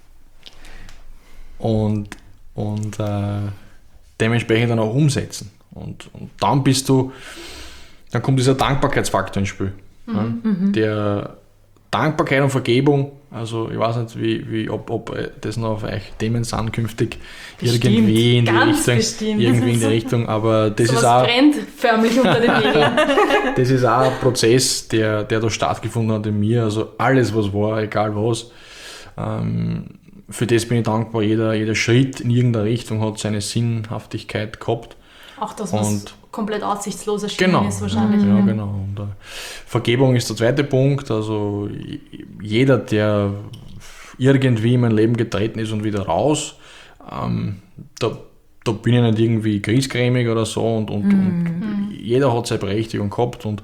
Und, und äh, dementsprechend dann auch umsetzen. Und, und dann bist du, dann kommt dieser Dankbarkeitsfaktor ins Spiel. Ja? Der Dankbarkeit und Vergebung, also ich weiß nicht, wie, wie, ob, ob das noch auf euch Themen sind künftig, Bestimmt, irgendwie in die ganz Richtung, bestimmt. irgendwie in die Richtung, aber das So ist was auch, brennt förmlich unter den Nägeln. das ist auch ein Prozess, der, der da stattgefunden hat in mir, also alles was war, egal was, ähm, für das bin ich dankbar, jeder, jeder Schritt in irgendeine Richtung hat seine Sinnhaftigkeit gehabt. Auch das, was Und- komplett aussichtslos erschienen Genau, ist wahrscheinlich. ja, Ja. genau. Und, äh, Vergebung ist der zweite Punkt. Also j- jeder, der irgendwie in mein Leben getreten ist und wieder raus, ähm, da, da bin ich nicht irgendwie griesgrämig oder so und, und, und jeder hat seine Berechtigung gehabt und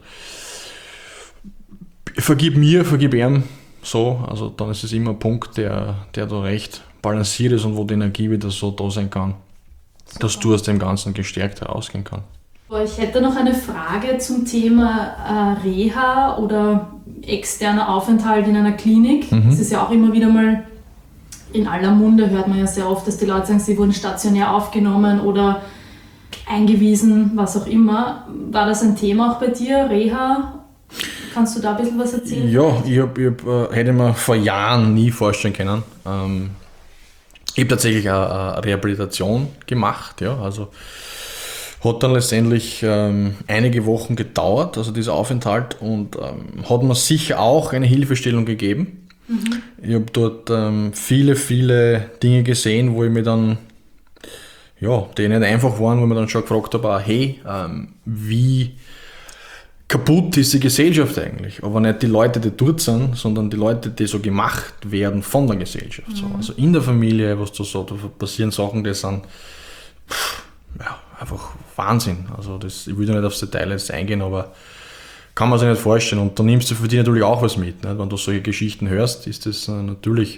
vergib mir, vergib ihm so. Also dann ist es immer ein Punkt, der, der da recht balanciert ist und wo die Energie wieder so da sein kann, dass du aus dem Ganzen gestärkt herausgehen kannst. Ich hätte noch eine Frage zum Thema äh, Reha oder externer Aufenthalt in einer Klinik. Das ist ja auch immer wieder mal in aller Munde, hört man ja sehr oft, dass die Leute sagen, sie wurden stationär aufgenommen oder eingewiesen, was auch immer. War das ein Thema auch bei dir, Reha? Kannst du da ein bisschen was erzählen? Ja, ich, hab, ich hab, äh, hätte mir vor Jahren nie vorstellen können. Ähm, ich habe tatsächlich eine, eine Rehabilitation gemacht, ja, also hat dann letztendlich ähm, einige Wochen gedauert, also dieser Aufenthalt, und ähm, hat mir sicher auch eine Hilfestellung gegeben. Ich habe dort ähm, viele, viele Dinge gesehen, wo ich mir dann, ja, die nicht einfach waren, wo ich mir dann schon gefragt habe, ah, hey, ähm, wie kaputt ist die Gesellschaft eigentlich, aber nicht die Leute, die dort sind, sondern die Leute, die so gemacht werden von der Gesellschaft. So. Also in der Familie, was da so, da passieren Sachen, die sind pff, ja, einfach Wahnsinn. Also das, ich will da nicht aufs Detail jetzt eingehen, aber kann man sich nicht vorstellen. Und da nimmst du für dich natürlich auch was mit. Nicht? Wenn du solche Geschichten hörst, ist das äh, natürlich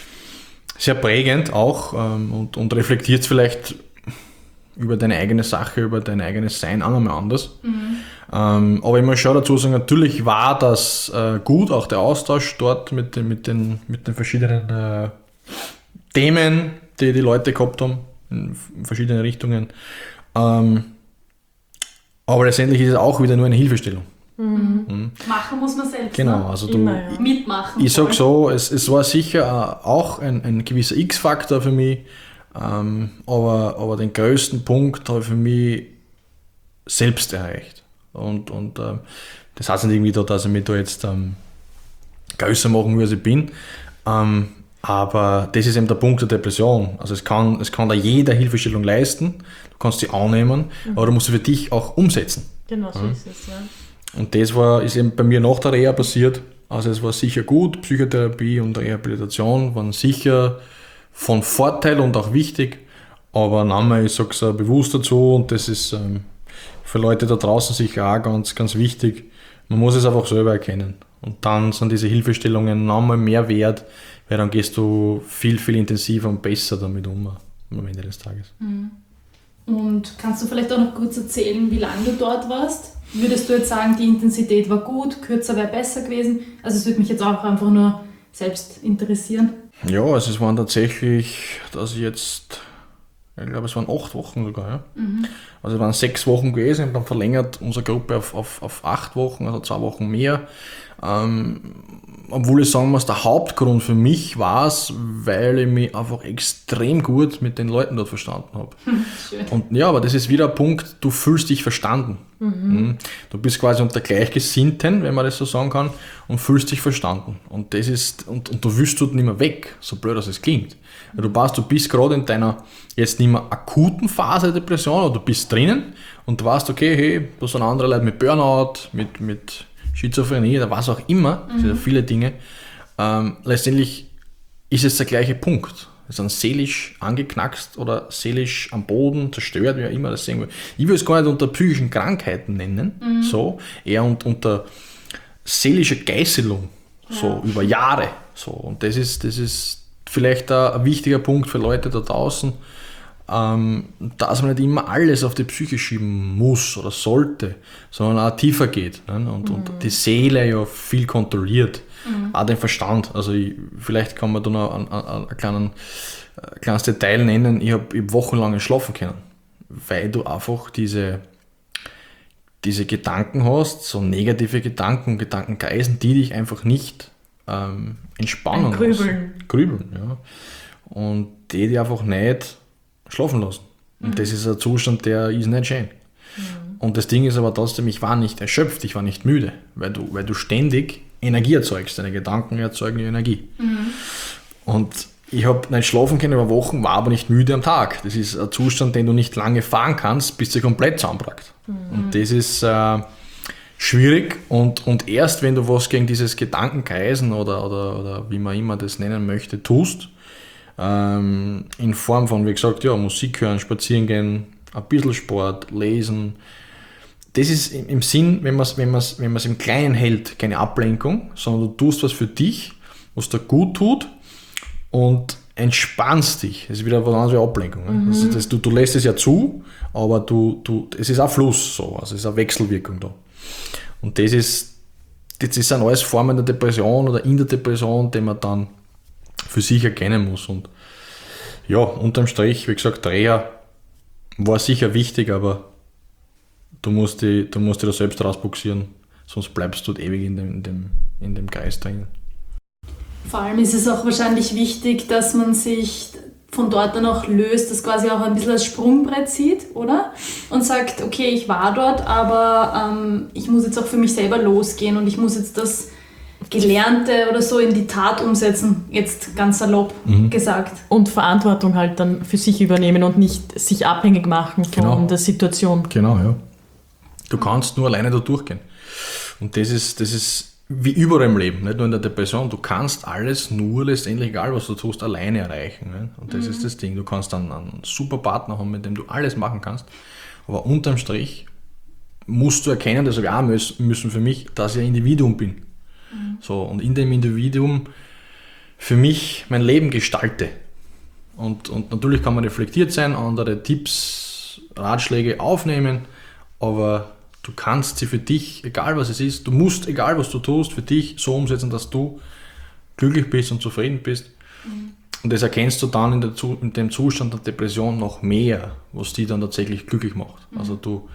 sehr prägend auch ähm, und, und reflektiert vielleicht über deine eigene Sache, über dein eigenes Sein auch nochmal anders. Ähm, aber ich muss schon dazu sagen, natürlich war das äh, gut, auch der Austausch dort mit den, mit den, mit den verschiedenen äh, Themen, die die Leute gehabt haben, in verschiedene Richtungen. Ähm, aber letztendlich ist es auch wieder nur eine Hilfestellung. Machen muss man selbst. Genau, Ne? also du, Immer, ja. Mitmachen. ich sage so, es, es war sicher äh, auch ein, ein gewisser X-Faktor für mich, ähm, aber, aber den größten Punkt habe ich für mich selbst erreicht. Und, und ähm, das heißt nicht irgendwie, da, dass ich mich da jetzt ähm, größer machen muss, als ich bin, ähm, aber das ist eben der Punkt der Depression. Also es kann, es kann da jeder Hilfestellung leisten, du kannst sie annehmen, aber du musst sie für dich auch umsetzen. Genau, so ist es, ja. Und das war, ist eben bei mir nach der Reha passiert. Also es war sicher gut, Psychotherapie und Rehabilitation waren sicher von Vorteil und auch wichtig. Aber nochmal, ich sage es bewusst dazu, und das ist ähm, für Leute da draußen sicher auch ganz, ganz wichtig. Man muss es einfach selber erkennen. Und dann sind diese Hilfestellungen nochmal mehr wert, weil dann gehst du viel, viel intensiver und besser damit um am Ende des Tages. Und kannst du vielleicht auch noch kurz erzählen, wie lange du dort warst? Würdest du jetzt sagen, die Intensität war gut, kürzer wäre besser gewesen? Also es würde mich jetzt auch einfach nur selbst interessieren. Ja, also es waren tatsächlich, dass ich jetzt, ich glaube es waren acht Wochen sogar. Ja? Mhm. Also es waren sechs Wochen gewesen und dann verlängert unsere Gruppe auf, auf, auf acht Wochen, also zwei Wochen mehr. Ähm, obwohl ich sagen muss, der Hauptgrund für mich war es, weil ich mich einfach extrem gut mit den Leuten dort verstanden habe. Schön. Und ja, aber das ist wieder ein Punkt, du fühlst dich verstanden. Mhm. Du bist quasi unter Gleichgesinnten, wenn man das so sagen kann, und fühlst dich verstanden. Und das ist, und, und du willst dort nicht mehr weg, so blöd als es klingt. Weil du weißt, du bist gerade in deiner jetzt nicht mehr akuten Phase der Depression, oder du bist drinnen und du weißt, okay, hey, da sind andere Leute mit Burnout, mit, mit Schizophrenie oder was auch immer, es sind ja viele Dinge. Ähm, letztendlich ist es der gleiche Punkt. Wir sind seelisch angeknackst oder seelisch am Boden zerstört, wie auch immer das sehen will. Ich will es gar nicht unter psychischen Krankheiten nennen, mhm. so, eher unter seelischer Geißelung, so ja. über Jahre. So. Und das ist, das ist vielleicht ein wichtiger Punkt für Leute da draußen, ähm, dass man nicht immer alles auf die Psyche schieben muss oder sollte, sondern auch tiefer geht. Ne? Und, mhm. und die Seele ja viel kontrolliert. Mhm. Auch den Verstand. Also ich, vielleicht kann man da noch ein, ein, ein, kleinen, ein kleines Detail nennen. Ich habe hab wochenlang nicht schlafen können, weil du einfach diese, diese Gedanken hast, so negative Gedanken, Gedankenkreisen, die dich einfach nicht ähm, entspannen lassen. Grübeln. Grübeln, ja. Und die dich einfach nicht schlafen lassen. Und mhm. das ist ein Zustand, der ist nicht schön. Mhm. Und das Ding ist aber trotzdem, ich war nicht erschöpft, ich war nicht müde, weil du, weil du ständig Energie erzeugst. Deine Gedanken erzeugen Energie. Mhm. Und ich habe nicht schlafen können über Wochen, war aber nicht müde am Tag. Das ist ein Zustand, den du nicht lange fahren kannst, bis der komplett zusammenbricht. Mhm. Und das ist äh, schwierig. Und, und erst wenn du was gegen dieses Gedankenkreisen oder, oder, oder wie man immer das nennen möchte, tust, ähm, in Form von, wie gesagt, ja, Musik hören, spazieren gehen, ein bisschen Sport, lesen. Das ist im Sinn, wenn man es wenn man's, wenn man's im Kleinen hält, keine Ablenkung, sondern du tust was für dich, was dir gut tut und entspannst dich. Das ist wieder was anderes wie Ablenkung. Ne? Mhm. Das, das, du, du lässt es ja zu, aber du, du, es ist auch Fluss, so, also es ist eine Wechselwirkung da. Und das ist, das sind alles Formen der Depression oder in der Depression, die man dann für sich erkennen muss. Und ja, unterm Strich, wie gesagt, Reha war sicher wichtig, aber du musst dich, du musst dich da selbst rausbuxieren, sonst bleibst du ewig in dem, in dem, in dem Kreis drin. Vor allem ist es auch wahrscheinlich wichtig, dass man sich von dort dann auch löst, das quasi auch ein bisschen als Sprungbrett sieht, oder? Und sagt, okay, ich war dort, aber ähm, ich muss jetzt auch für mich selber losgehen und ich muss jetzt das Gelernte oder so in die Tat umsetzen, jetzt ganz salopp mhm. gesagt. Und Verantwortung halt dann für sich übernehmen und nicht sich abhängig machen von genau. der Situation. Genau, ja. Du kannst nur alleine da durchgehen. Und das ist, das ist wie überall im Leben, nicht nur in der Depression. Du kannst alles nur letztendlich, egal was du tust, alleine erreichen. Nicht? Und das mhm. ist das Ding. Du kannst dann einen super Partner haben, mit dem du alles machen kannst. Aber unterm Strich musst du erkennen, das habe ich auch müssen für mich, dass ich ein Individuum bin. Mhm. So, und in dem Individuum für mich mein Leben gestalte. Und, und natürlich kann man reflektiert sein, andere Tipps, Ratschläge aufnehmen, aber du kannst sie für dich, egal was es ist, du musst, egal was du tust, für dich so umsetzen, dass du glücklich bist und zufrieden bist. Mhm. Und das erkennst du dann in, der, in dem Zustand der Depression noch mehr, was die dann tatsächlich glücklich macht. Mhm. Also du,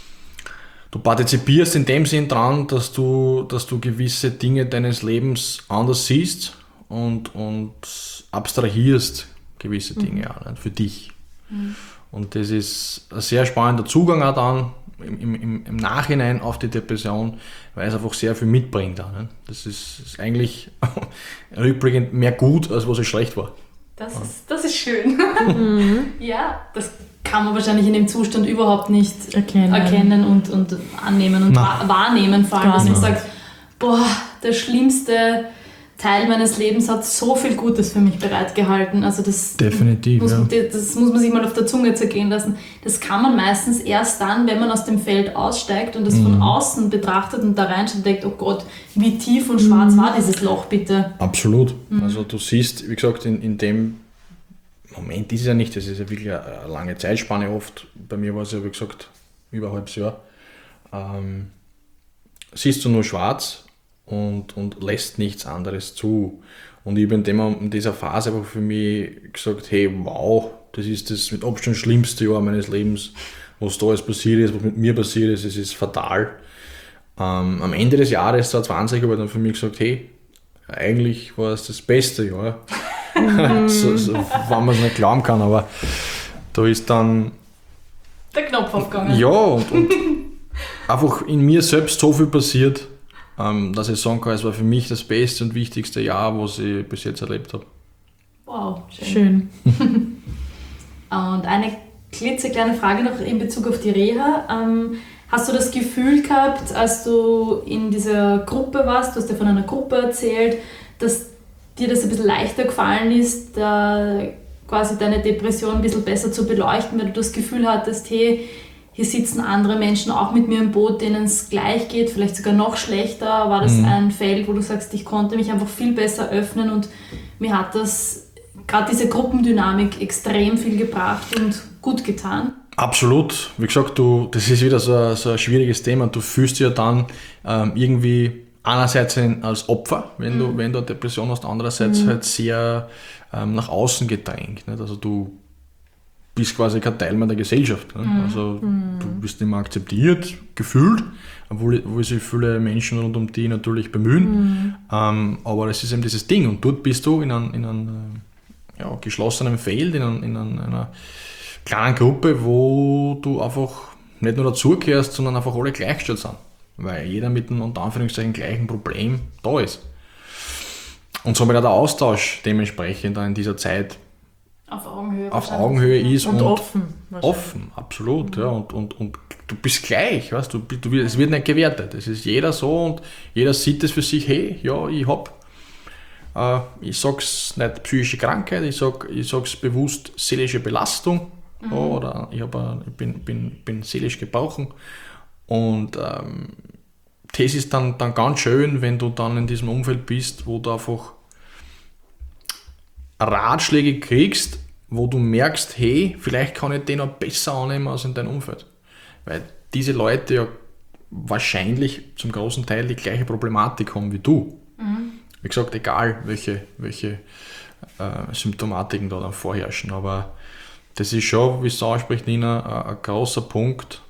du partizipierst in dem Sinn dran, dass du, dass du gewisse Dinge deines Lebens anders siehst und, und abstrahierst gewisse Dinge mhm. auch, für dich. Mhm. Und das ist ein sehr spannender Zugang auch dann im, im, im Nachhinein auf die Depression, weil es einfach sehr viel mitbringt. Auch, ne? Das ist, ist eigentlich rückblickend mehr gut, als was es schlecht war. Das, ja. ist, das ist schön. Mhm. Ja, das kann man wahrscheinlich in dem Zustand überhaupt nicht erkennen, erkennen und, und annehmen und Nein. wahrnehmen, vor allem, dass man sagt, boah, der schlimmste Teil meines Lebens hat so viel Gutes für mich bereitgehalten. Also das Definitiv, muss, ja. das muss man sich mal auf der Zunge zergehen lassen. Das kann man meistens erst dann, wenn man aus dem Feld aussteigt und das Mhm. von außen betrachtet und da reinschaut und denkt, oh Gott, wie tief und schwarz war dieses Loch bitte. Absolut. Also du siehst, wie gesagt, in, in dem Moment ist es ja nicht, das ist ja wirklich eine, eine lange Zeitspanne oft. Bei mir war es ja, wie gesagt, über ein halbes Jahr. Ähm, siehst du nur schwarz und, und lässt nichts anderes zu. Und ich habe in, dem, in dieser Phase einfach für mich gesagt, hey, wow, das ist das mit Abstand schlimmste Jahr meines Lebens, was da alles passiert ist, was mit mir passiert ist, es ist fatal. Ähm, am Ende des Jahres zwanzig zwanzig habe ich dann für mich gesagt, hey, eigentlich war es das beste Jahr. so, so, wenn man es nicht glauben kann, aber da ist dann Der Knopf aufgegangen. ja und, und einfach in mir selbst so viel passiert, ähm, dass ich sagen kann, es war für mich das beste und wichtigste Jahr, was ich bis jetzt erlebt habe. Wow, schön. Schön. Und eine klitzekleine Frage noch in Bezug auf die Reha. Ähm, hast du das Gefühl gehabt, als du in dieser Gruppe warst, du hast ja von einer Gruppe erzählt, dass dir das ein bisschen leichter gefallen ist, da quasi deine Depression ein bisschen besser zu beleuchten, weil du das Gefühl hattest, hey, hier sitzen andere Menschen auch mit mir im Boot, denen es gleich geht, vielleicht sogar noch schlechter. War das Mhm. ein Feld, wo du sagst, ich konnte mich einfach viel besser öffnen und mir hat das, gerade diese Gruppendynamik, extrem viel gebracht und gut getan? Absolut. Wie gesagt, du, das ist wieder so ein, so ein schwieriges Thema. Du fühlst dich ja dann ähm, irgendwie einerseits ein, als Opfer, wenn, mhm. du, wenn du eine Depression hast, andererseits mhm. halt sehr ähm, nach außen gedrängt. Nicht? Also du bist quasi kein Teil mehr der Gesellschaft. Nicht? Mhm. Also du bist nicht mehr akzeptiert, gefühlt, obwohl, obwohl sich viele Menschen rund um dich natürlich bemühen. Mhm. Ähm, aber das ist eben dieses Ding. Und dort bist du in einem, in einem ja, geschlossenen Feld, in, einem, in einem, einer kleinen Gruppe, wo du einfach nicht nur dazugehörst, sondern einfach alle gleichgestellt sind. Weil jeder mit einem unter Anführungszeichen gleichen Problem da ist. Und somit auch der Austausch dementsprechend in dieser Zeit auf Augenhöhe, auf Augenhöhe ist und, und offen. Offen, absolut. Mhm. Ja, und, und, und du bist gleich, weißt du, du, es wird nicht gewertet. Es ist jeder so und jeder sieht es für sich, hey, ja, ich hab, äh, ich sag's nicht psychische Krankheit, ich sag, ich sag's bewusst seelische Belastung, mhm. ja, oder ich, hab, ich bin, bin, bin seelisch gebrochen. Und ähm, das ist dann, dann ganz schön, wenn du dann in diesem Umfeld bist, wo du einfach Ratschläge kriegst, wo du merkst, hey, vielleicht kann ich den auch besser annehmen als in deinem Umfeld. Weil diese Leute ja wahrscheinlich zum großen Teil die gleiche Problematik haben wie du. Mhm. Wie gesagt, egal welche, welche äh, Symptomatiken da dann vorherrschen. Aber das ist schon, wie es ausspricht, Nina, ein, ein großer Punkt,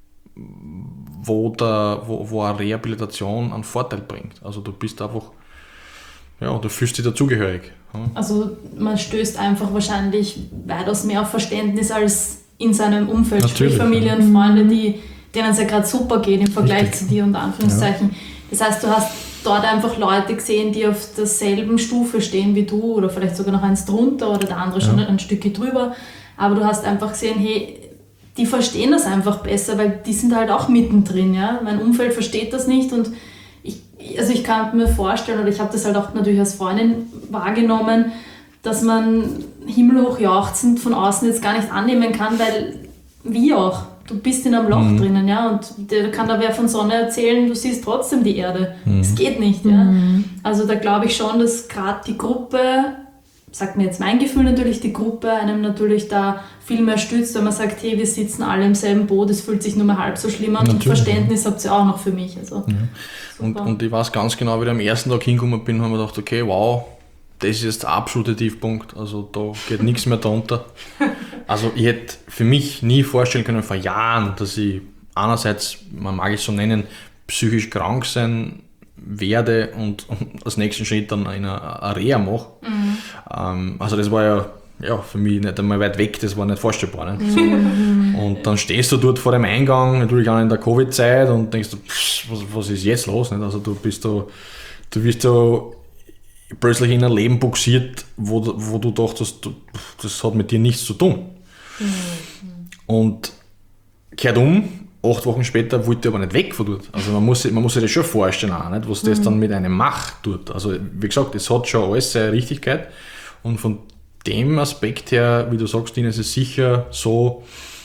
wo, der, wo, wo eine Rehabilitation einen Vorteil bringt. Also du bist einfach, ja, du fühlst dich dazugehörig. Ja. Also man stößt einfach wahrscheinlich weitaus mehr auf Verständnis als in seinem Umfeld, Natürlich, sprich Familie ja. und Freunde, die, denen es ja gerade super geht im Vergleich Richtig. zu dir, unter Anführungszeichen. Ja. Das heißt, du hast dort einfach Leute gesehen, die auf derselben Stufe stehen wie du oder vielleicht sogar noch eins drunter oder der andere ja. schon ein Stückchen drüber. Aber du hast einfach gesehen, hey, die verstehen das einfach besser, weil die sind halt auch mittendrin. Ja? Mein Umfeld versteht das nicht und ich, also ich kann mir vorstellen, oder ich habe das halt auch natürlich als Freundin wahrgenommen, dass man himmelhoch jauchzend von außen jetzt gar nicht annehmen kann, weil wie auch, du bist in einem Loch mhm. drinnen, ja, und da kann da wer von Sonne erzählen, du siehst trotzdem die Erde. Es mhm. geht nicht, ja. Mhm. Also da glaube ich schon, dass gerade die Gruppe, sagt mir jetzt mein Gefühl natürlich, die Gruppe einem natürlich da viel mehr stützt, wenn man sagt, hey, wir sitzen alle im selben Boot, es fühlt sich nur mal halb so schlimm an und Verständnis ja. habt ihr auch noch für mich. Also, ja. und, und ich weiß ganz genau, wie ich am ersten Tag hingekommen bin, haben wir gedacht, okay, wow, das ist jetzt der absolute Tiefpunkt, also da geht nichts mehr drunter. Also ich hätte für mich nie vorstellen können vor Jahren, dass ich einerseits, man mag es so nennen, psychisch krank sein werde und, und als nächsten Schritt dann eine, eine Reha mache. Mhm. Ähm, also das war ja, ja für mich nicht einmal weit weg, das war nicht vorstellbar. Nicht? So. Mhm. Und dann stehst du dort vor dem Eingang, natürlich auch in der Covid-Zeit und denkst du, pff, was, was ist jetzt los? Nicht? Also du bist da, du wirst da plötzlich in ein Leben buxiert, wo, wo du dachtest, das hat mit dir nichts zu tun. Mhm. Und kehrt um acht Wochen später wollte ich aber nicht weg von dort. Also man muss, man muss sich das schon vorstellen, auch, nicht, was das dann mit einem macht dort. Also wie gesagt, es hat schon alles seine Richtigkeit und von dem Aspekt her, wie du sagst, Ines, ist es sicher so,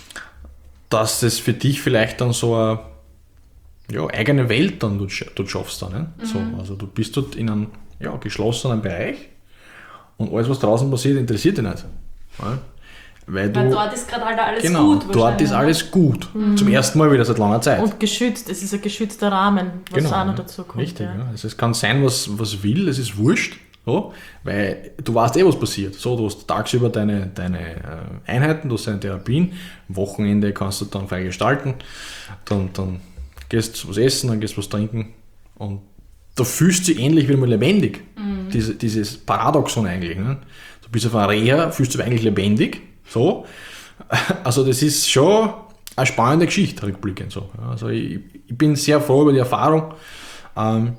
dass es für dich vielleicht dann so eine ja, eigene Welt dann dort, dort schaffst. Dann, nicht? So, also du bist dort in einem ja, geschlossenen Bereich und alles, was draußen passiert, interessiert dich nicht. Ja? Weil, du, Weil dort ist gerade halt alles genau, gut. Dort ist alles gut. Mhm. Zum ersten Mal wieder seit langer Zeit. Und geschützt, es ist ein geschützter Rahmen, was genau, auch noch ja. dazu kommt. Richtig, ja. ja. Also es kann sein, was, was will, es ist wurscht, so, weil du weißt eh, was passiert. So, du hast tagsüber deine, deine Einheiten, du hast deine Therapien, am Wochenende kannst du dann frei gestalten, dann, dann gehst du was essen, dann gehst du was trinken und da fühlst du dich ähnlich wieder mal lebendig. Mhm. Diese, dieses Paradoxon eigentlich. Ne? Du bist auf einer Reha, fühlst du dich eigentlich lebendig. So. Also das ist schon eine spannende Geschichte, rückblickend. So. Also ich, ich bin sehr froh über die Erfahrung ähm,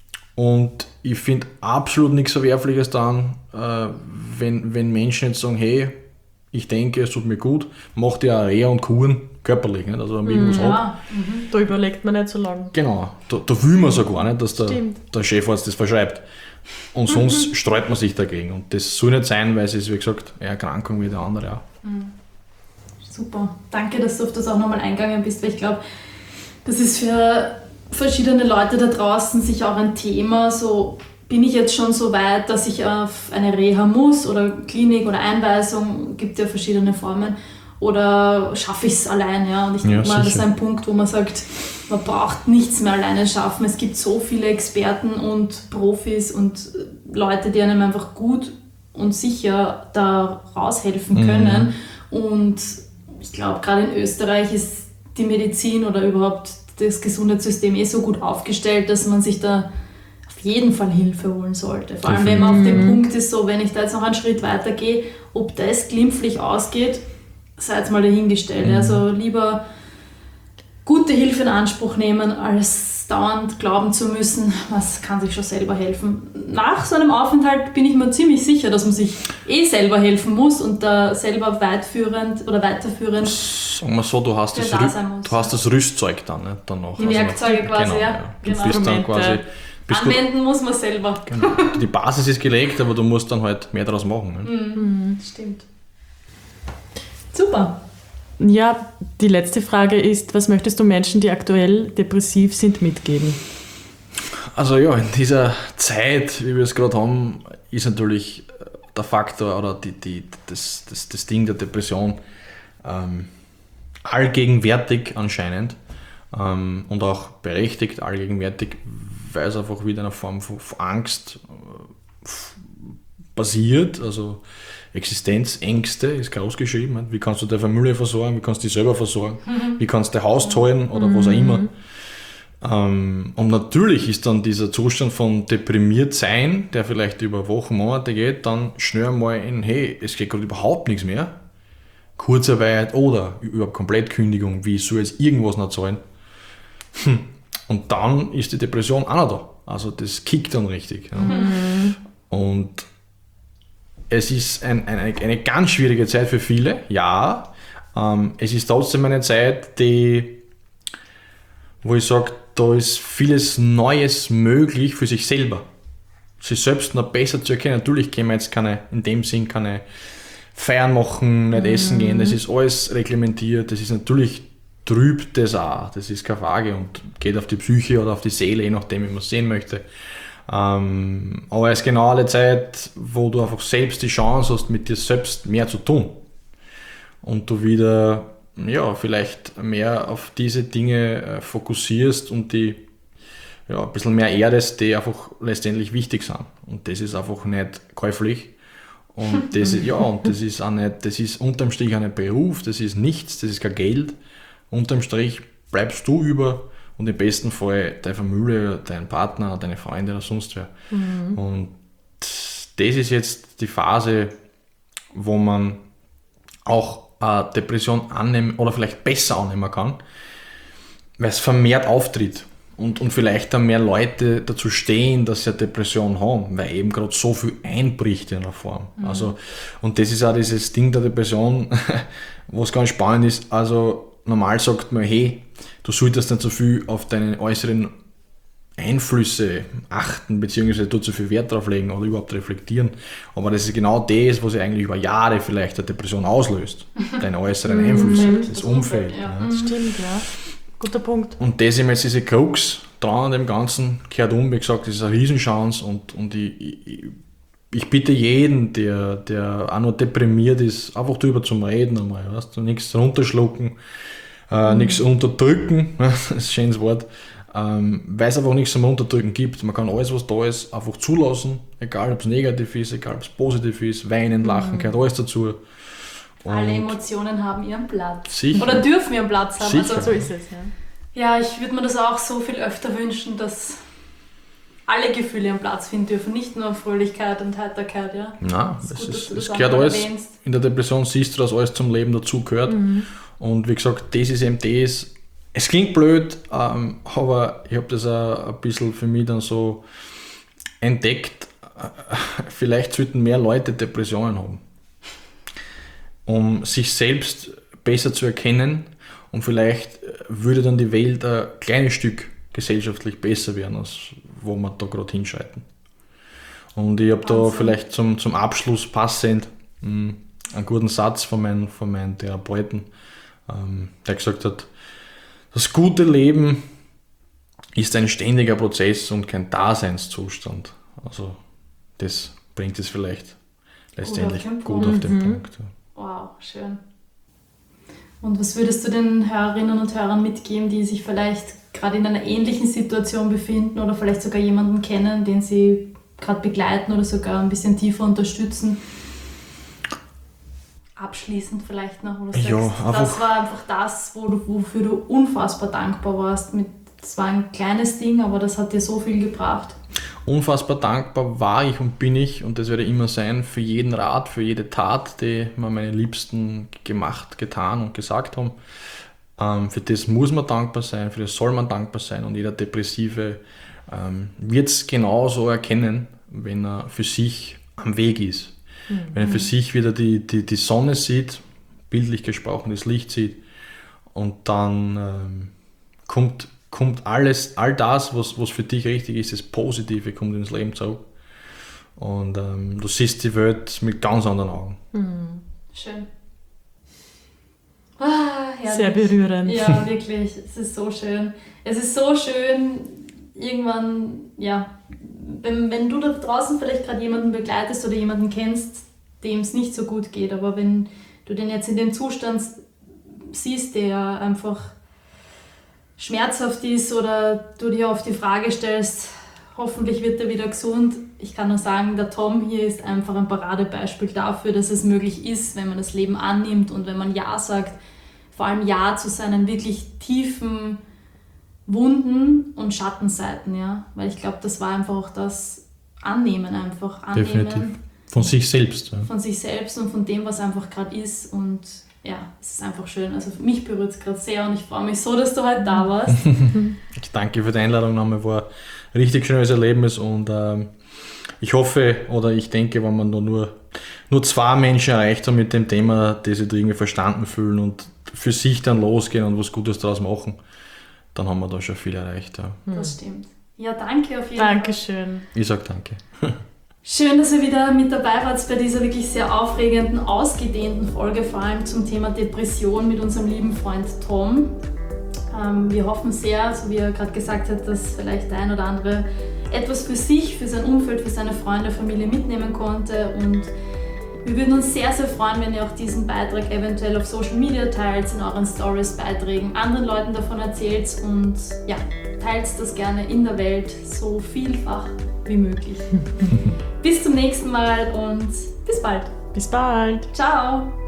und ich finde absolut nichts Verwerfliches daran, äh, wenn, wenn Menschen jetzt sagen, hey, ich denke, es tut mir gut, mach dir eine Reha und Kuren körperlich, nicht? Also wenn man irgendwas ja. hat. Mhm. Da überlegt man nicht so lange. Genau, da, da will man sogar nicht, dass der, der Chefarzt das verschreibt. Und sonst mhm. sträubt man sich dagegen. Und das soll nicht sein, weil es ist, wie gesagt, eine Erkrankung wie der andere auch. Mhm. Super. Danke, dass du auf das auch nochmal eingegangen bist, weil ich glaube, das ist für verschiedene Leute da draußen sich auch ein Thema. So, bin ich jetzt schon so weit, dass ich auf eine Reha muss oder Klinik oder Einweisung, gibt ja verschiedene Formen. Oder schaffe ich es allein? Ja? Und ich denke ja, mal, das ist ein Punkt, wo man sagt, man braucht nichts mehr alleine schaffen. Es gibt so viele Experten und Profis und Leute, die einem einfach gut und sicher da raushelfen können. Mhm. Und ich glaube, gerade in Österreich ist die Medizin oder überhaupt das Gesundheitssystem eh so gut aufgestellt, dass man sich da auf jeden Fall Hilfe holen sollte. Vor allem, wenn man auf dem Punkt ist, so, wenn ich da jetzt noch einen Schritt weiter gehe, ob das glimpflich ausgeht, sei jetzt mal dahingestellt. Mhm. Also lieber gute Hilfe in Anspruch nehmen, als dauernd glauben zu müssen, was kann sich schon selber helfen. Nach so einem Aufenthalt bin ich mir ziemlich sicher, dass man sich eh selber helfen muss und da selber weitführend oder weiterführend Sagen wir so, du hast, das, da Rü- sein muss. du hast das Rüstzeug dann nicht, danach. Die Werkzeuge also, quasi, genau, ja. ja. Du Genau. bist dann quasi, bist Anwenden muss man selber. Genau. Die Basis ist gelegt, aber du musst dann halt mehr daraus machen. Ne? Mhm. Stimmt. Super. Ja, die letzte Frage ist, was möchtest du Menschen, die aktuell depressiv sind, mitgeben? Also ja, in dieser Zeit, wie wir es gerade haben, ist natürlich der Faktor oder die, die, das, das, das Ding der Depression ähm, allgegenwärtig anscheinend ähm, und auch berechtigt allgegenwärtig, weil es einfach wieder eine Form von, von Angst äh, basiert, also Existenzängste ist groß geschrieben. Wie kannst du deine Familie versorgen, wie kannst du dich selber versorgen, mhm. wie kannst du dein Haus zahlen oder mhm. was auch immer. Ähm, und natürlich ist dann dieser Zustand von deprimiert sein, der vielleicht über Wochen, Monate geht, dann schnell mal in, hey, es geht gerade überhaupt nichts mehr. Kurzarbeit oder überhaupt Komplettkündigung, wie soll jetzt irgendwas noch zahlen? Hm. Und dann ist die Depression auch noch da. Also das kickt dann richtig. Ja. Mhm. Und es ist ein, eine, eine ganz schwierige Zeit für viele, ja. Ähm, es ist trotzdem eine Zeit, die, wo ich sage, da ist vieles Neues möglich für sich selber. Sich selbst noch besser zu erkennen. Natürlich können wir jetzt keine, in dem Sinn keine Feiern machen, nicht mhm. essen gehen. Das ist alles reglementiert. Das ist natürlich, trübt das auch. Das ist keine Frage und geht auf die Psyche oder auf die Seele, je nachdem, wie man es sehen möchte. Ähm, aber es ist genau eine Zeit, wo du einfach selbst die Chance hast, mit dir selbst mehr zu tun. Und du wieder, ja, vielleicht mehr auf diese Dinge äh, fokussierst und die ja, ein bisschen mehr erdest, die einfach letztendlich wichtig sind. Und das ist einfach nicht käuflich. Und das, ja, und das ist auch nicht, das ist unterm Strich auch nicht Beruf, das ist nichts, das ist kein Geld. Unterm Strich bleibst du über und im besten Fall deine Familie, dein Partner, deine Freunde oder sonst wer. Mhm. Und das ist jetzt die Phase, wo man auch eine Depression annehmen oder vielleicht besser annehmen kann, weil es vermehrt auftritt und, und vielleicht dann mehr Leute dazu stehen, dass sie eine Depression haben, weil eben gerade so viel einbricht in einer Form. Mhm. Also, und das ist auch dieses Ding der Depression, was ganz spannend ist. Also normal sagt man, hey, du solltest nicht so viel auf deine äußeren Einflüsse achten, beziehungsweise dort so viel Wert drauf legen oder überhaupt reflektieren. Aber das ist genau das, was ja eigentlich über Jahre vielleicht eine Depression auslöst. Deine äußeren Einflüsse, das, das Umfeld. Ja. Ja. Das stimmt, ja. Guter Punkt. Und das ist jetzt diese Krux dran an dem Ganzen, kehrt um, wie gesagt, das ist eine Riesenchance und, und ich, ich, ich bitte jeden, der, der auch noch deprimiert ist, einfach drüber zum Reden einmal, weißt du, nichts runterschlucken, äh, mhm. nichts unterdrücken, das ist ein schönes Wort, ähm, weil es einfach nichts zum Unterdrücken gibt. Man kann alles, was da ist, einfach zulassen, egal ob es negativ ist, egal ob es positiv ist, weinen, lachen, mhm. gehört alles dazu. Und alle Emotionen haben ihren Platz. Sicher. Oder dürfen ihren Platz haben. Sicher. Also, So ist es, ja. ja, ich würde mir das auch so viel öfter wünschen, dass alle Gefühle ihren Platz finden dürfen, nicht nur Fröhlichkeit und Heiterkeit. Ja. Nein, das das ist gut, ist, dass du es das gehört auch alles, erwähnst. in der Depression siehst du, dass alles zum Leben dazugehört. Mhm. Und wie gesagt, das ist eben das, es klingt blöd, ähm, aber ich habe das auch ein bisschen für mich dann so entdeckt, vielleicht sollten mehr Leute Depressionen haben, um sich selbst besser zu erkennen, und vielleicht würde dann die Welt ein kleines Stück gesellschaftlich besser werden, als wo wir da gerade hinschreiten. Und ich habe da vielleicht zum, zum Abschluss passend mh, einen guten Satz von meinem, von meinem Therapeuten, ähm, der gesagt hat, das gute Leben ist ein ständiger Prozess und kein Daseinszustand. Also das bringt es vielleicht letztendlich Gut auf den gut Punkt. auf den Mhm. Punkt. Ja. Wow, schön. Und was würdest du den Hörerinnen und Hörern mitgeben, die sich vielleicht gerade in einer ähnlichen Situation befinden oder vielleicht sogar jemanden kennen, den sie gerade begleiten oder sogar ein bisschen tiefer unterstützen? Abschließend vielleicht noch, wo du sagst, Ja, das einfach- war einfach das, wo du, wofür du unfassbar dankbar warst. Mit, das war ein kleines Ding, aber das hat dir so viel gebracht. Unfassbar dankbar war ich und bin ich, und das werde ich immer sein, für jeden Rat, für jede Tat, die mir meine Liebsten gemacht, getan und gesagt haben. Ähm, für das muss man dankbar sein, für das soll man dankbar sein, und jeder Depressive ähm, wird es genauso erkennen, wenn er für sich am Weg ist. Mhm. Wenn er für sich wieder die, die, die Sonne sieht, bildlich gesprochen das Licht sieht, und dann ähm, kommt kommt alles, all das, was, was für dich richtig ist, das Positive kommt ins Leben zurück. Und ähm, du siehst die Welt mit ganz anderen Augen. Mhm. Schön. Ah, herrlich. Sehr berührend. Ja, wirklich. Es ist so schön. Es ist so schön, irgendwann, ja, wenn, wenn du da draußen vielleicht gerade jemanden begleitest oder jemanden kennst, dem es nicht so gut geht, aber wenn du den jetzt in dem Zustand siehst, der einfach schmerzhaft ist, oder du dir auf die Frage stellst, hoffentlich wird er wieder gesund. Ich kann nur sagen, der Tom hier ist einfach ein Paradebeispiel dafür, dass es möglich ist, wenn man das Leben annimmt und wenn man Ja sagt, vor allem Ja zu seinen wirklich tiefen Wunden und Schattenseiten, ja, weil ich glaube, das war einfach auch das Annehmen, einfach Annehmen. Definitiv. Von sich selbst. Ja. Von sich selbst und von dem, was einfach gerade ist, und ja, es ist einfach schön. Also mich berührt es gerade sehr und ich freue mich so, dass du heute da warst. Ich danke für die Einladung nochmal, war ein richtig schönes Erlebnis, und ähm, ich hoffe oder ich denke, wenn man nur, nur, nur zwei Menschen erreicht haben mit dem Thema, die sich da irgendwie verstanden fühlen und für sich dann losgehen und was Gutes daraus machen, dann haben wir da schon viel erreicht. Ja. Das stimmt. Ja, danke auf jeden Dankeschön. Fall. Ich sage danke. Schön, dass ihr wieder mit dabei wart bei dieser wirklich sehr aufregenden, ausgedehnten Folge, vor allem zum Thema Depression mit unserem lieben Freund Tom. Ähm, wir hoffen sehr, so wie er gerade gesagt hat, dass vielleicht der ein oder andere etwas für sich, für sein Umfeld, für seine Freunde, Familie mitnehmen konnte, und wir würden uns sehr, sehr freuen, wenn ihr auch diesen Beitrag eventuell auf Social Media teilt, in euren Stories, Beiträgen, anderen Leuten davon erzählt, und ja, teilt das gerne in der Welt so vielfach wie möglich. Bis zum nächsten Mal und bis bald. Bis bald. Ciao!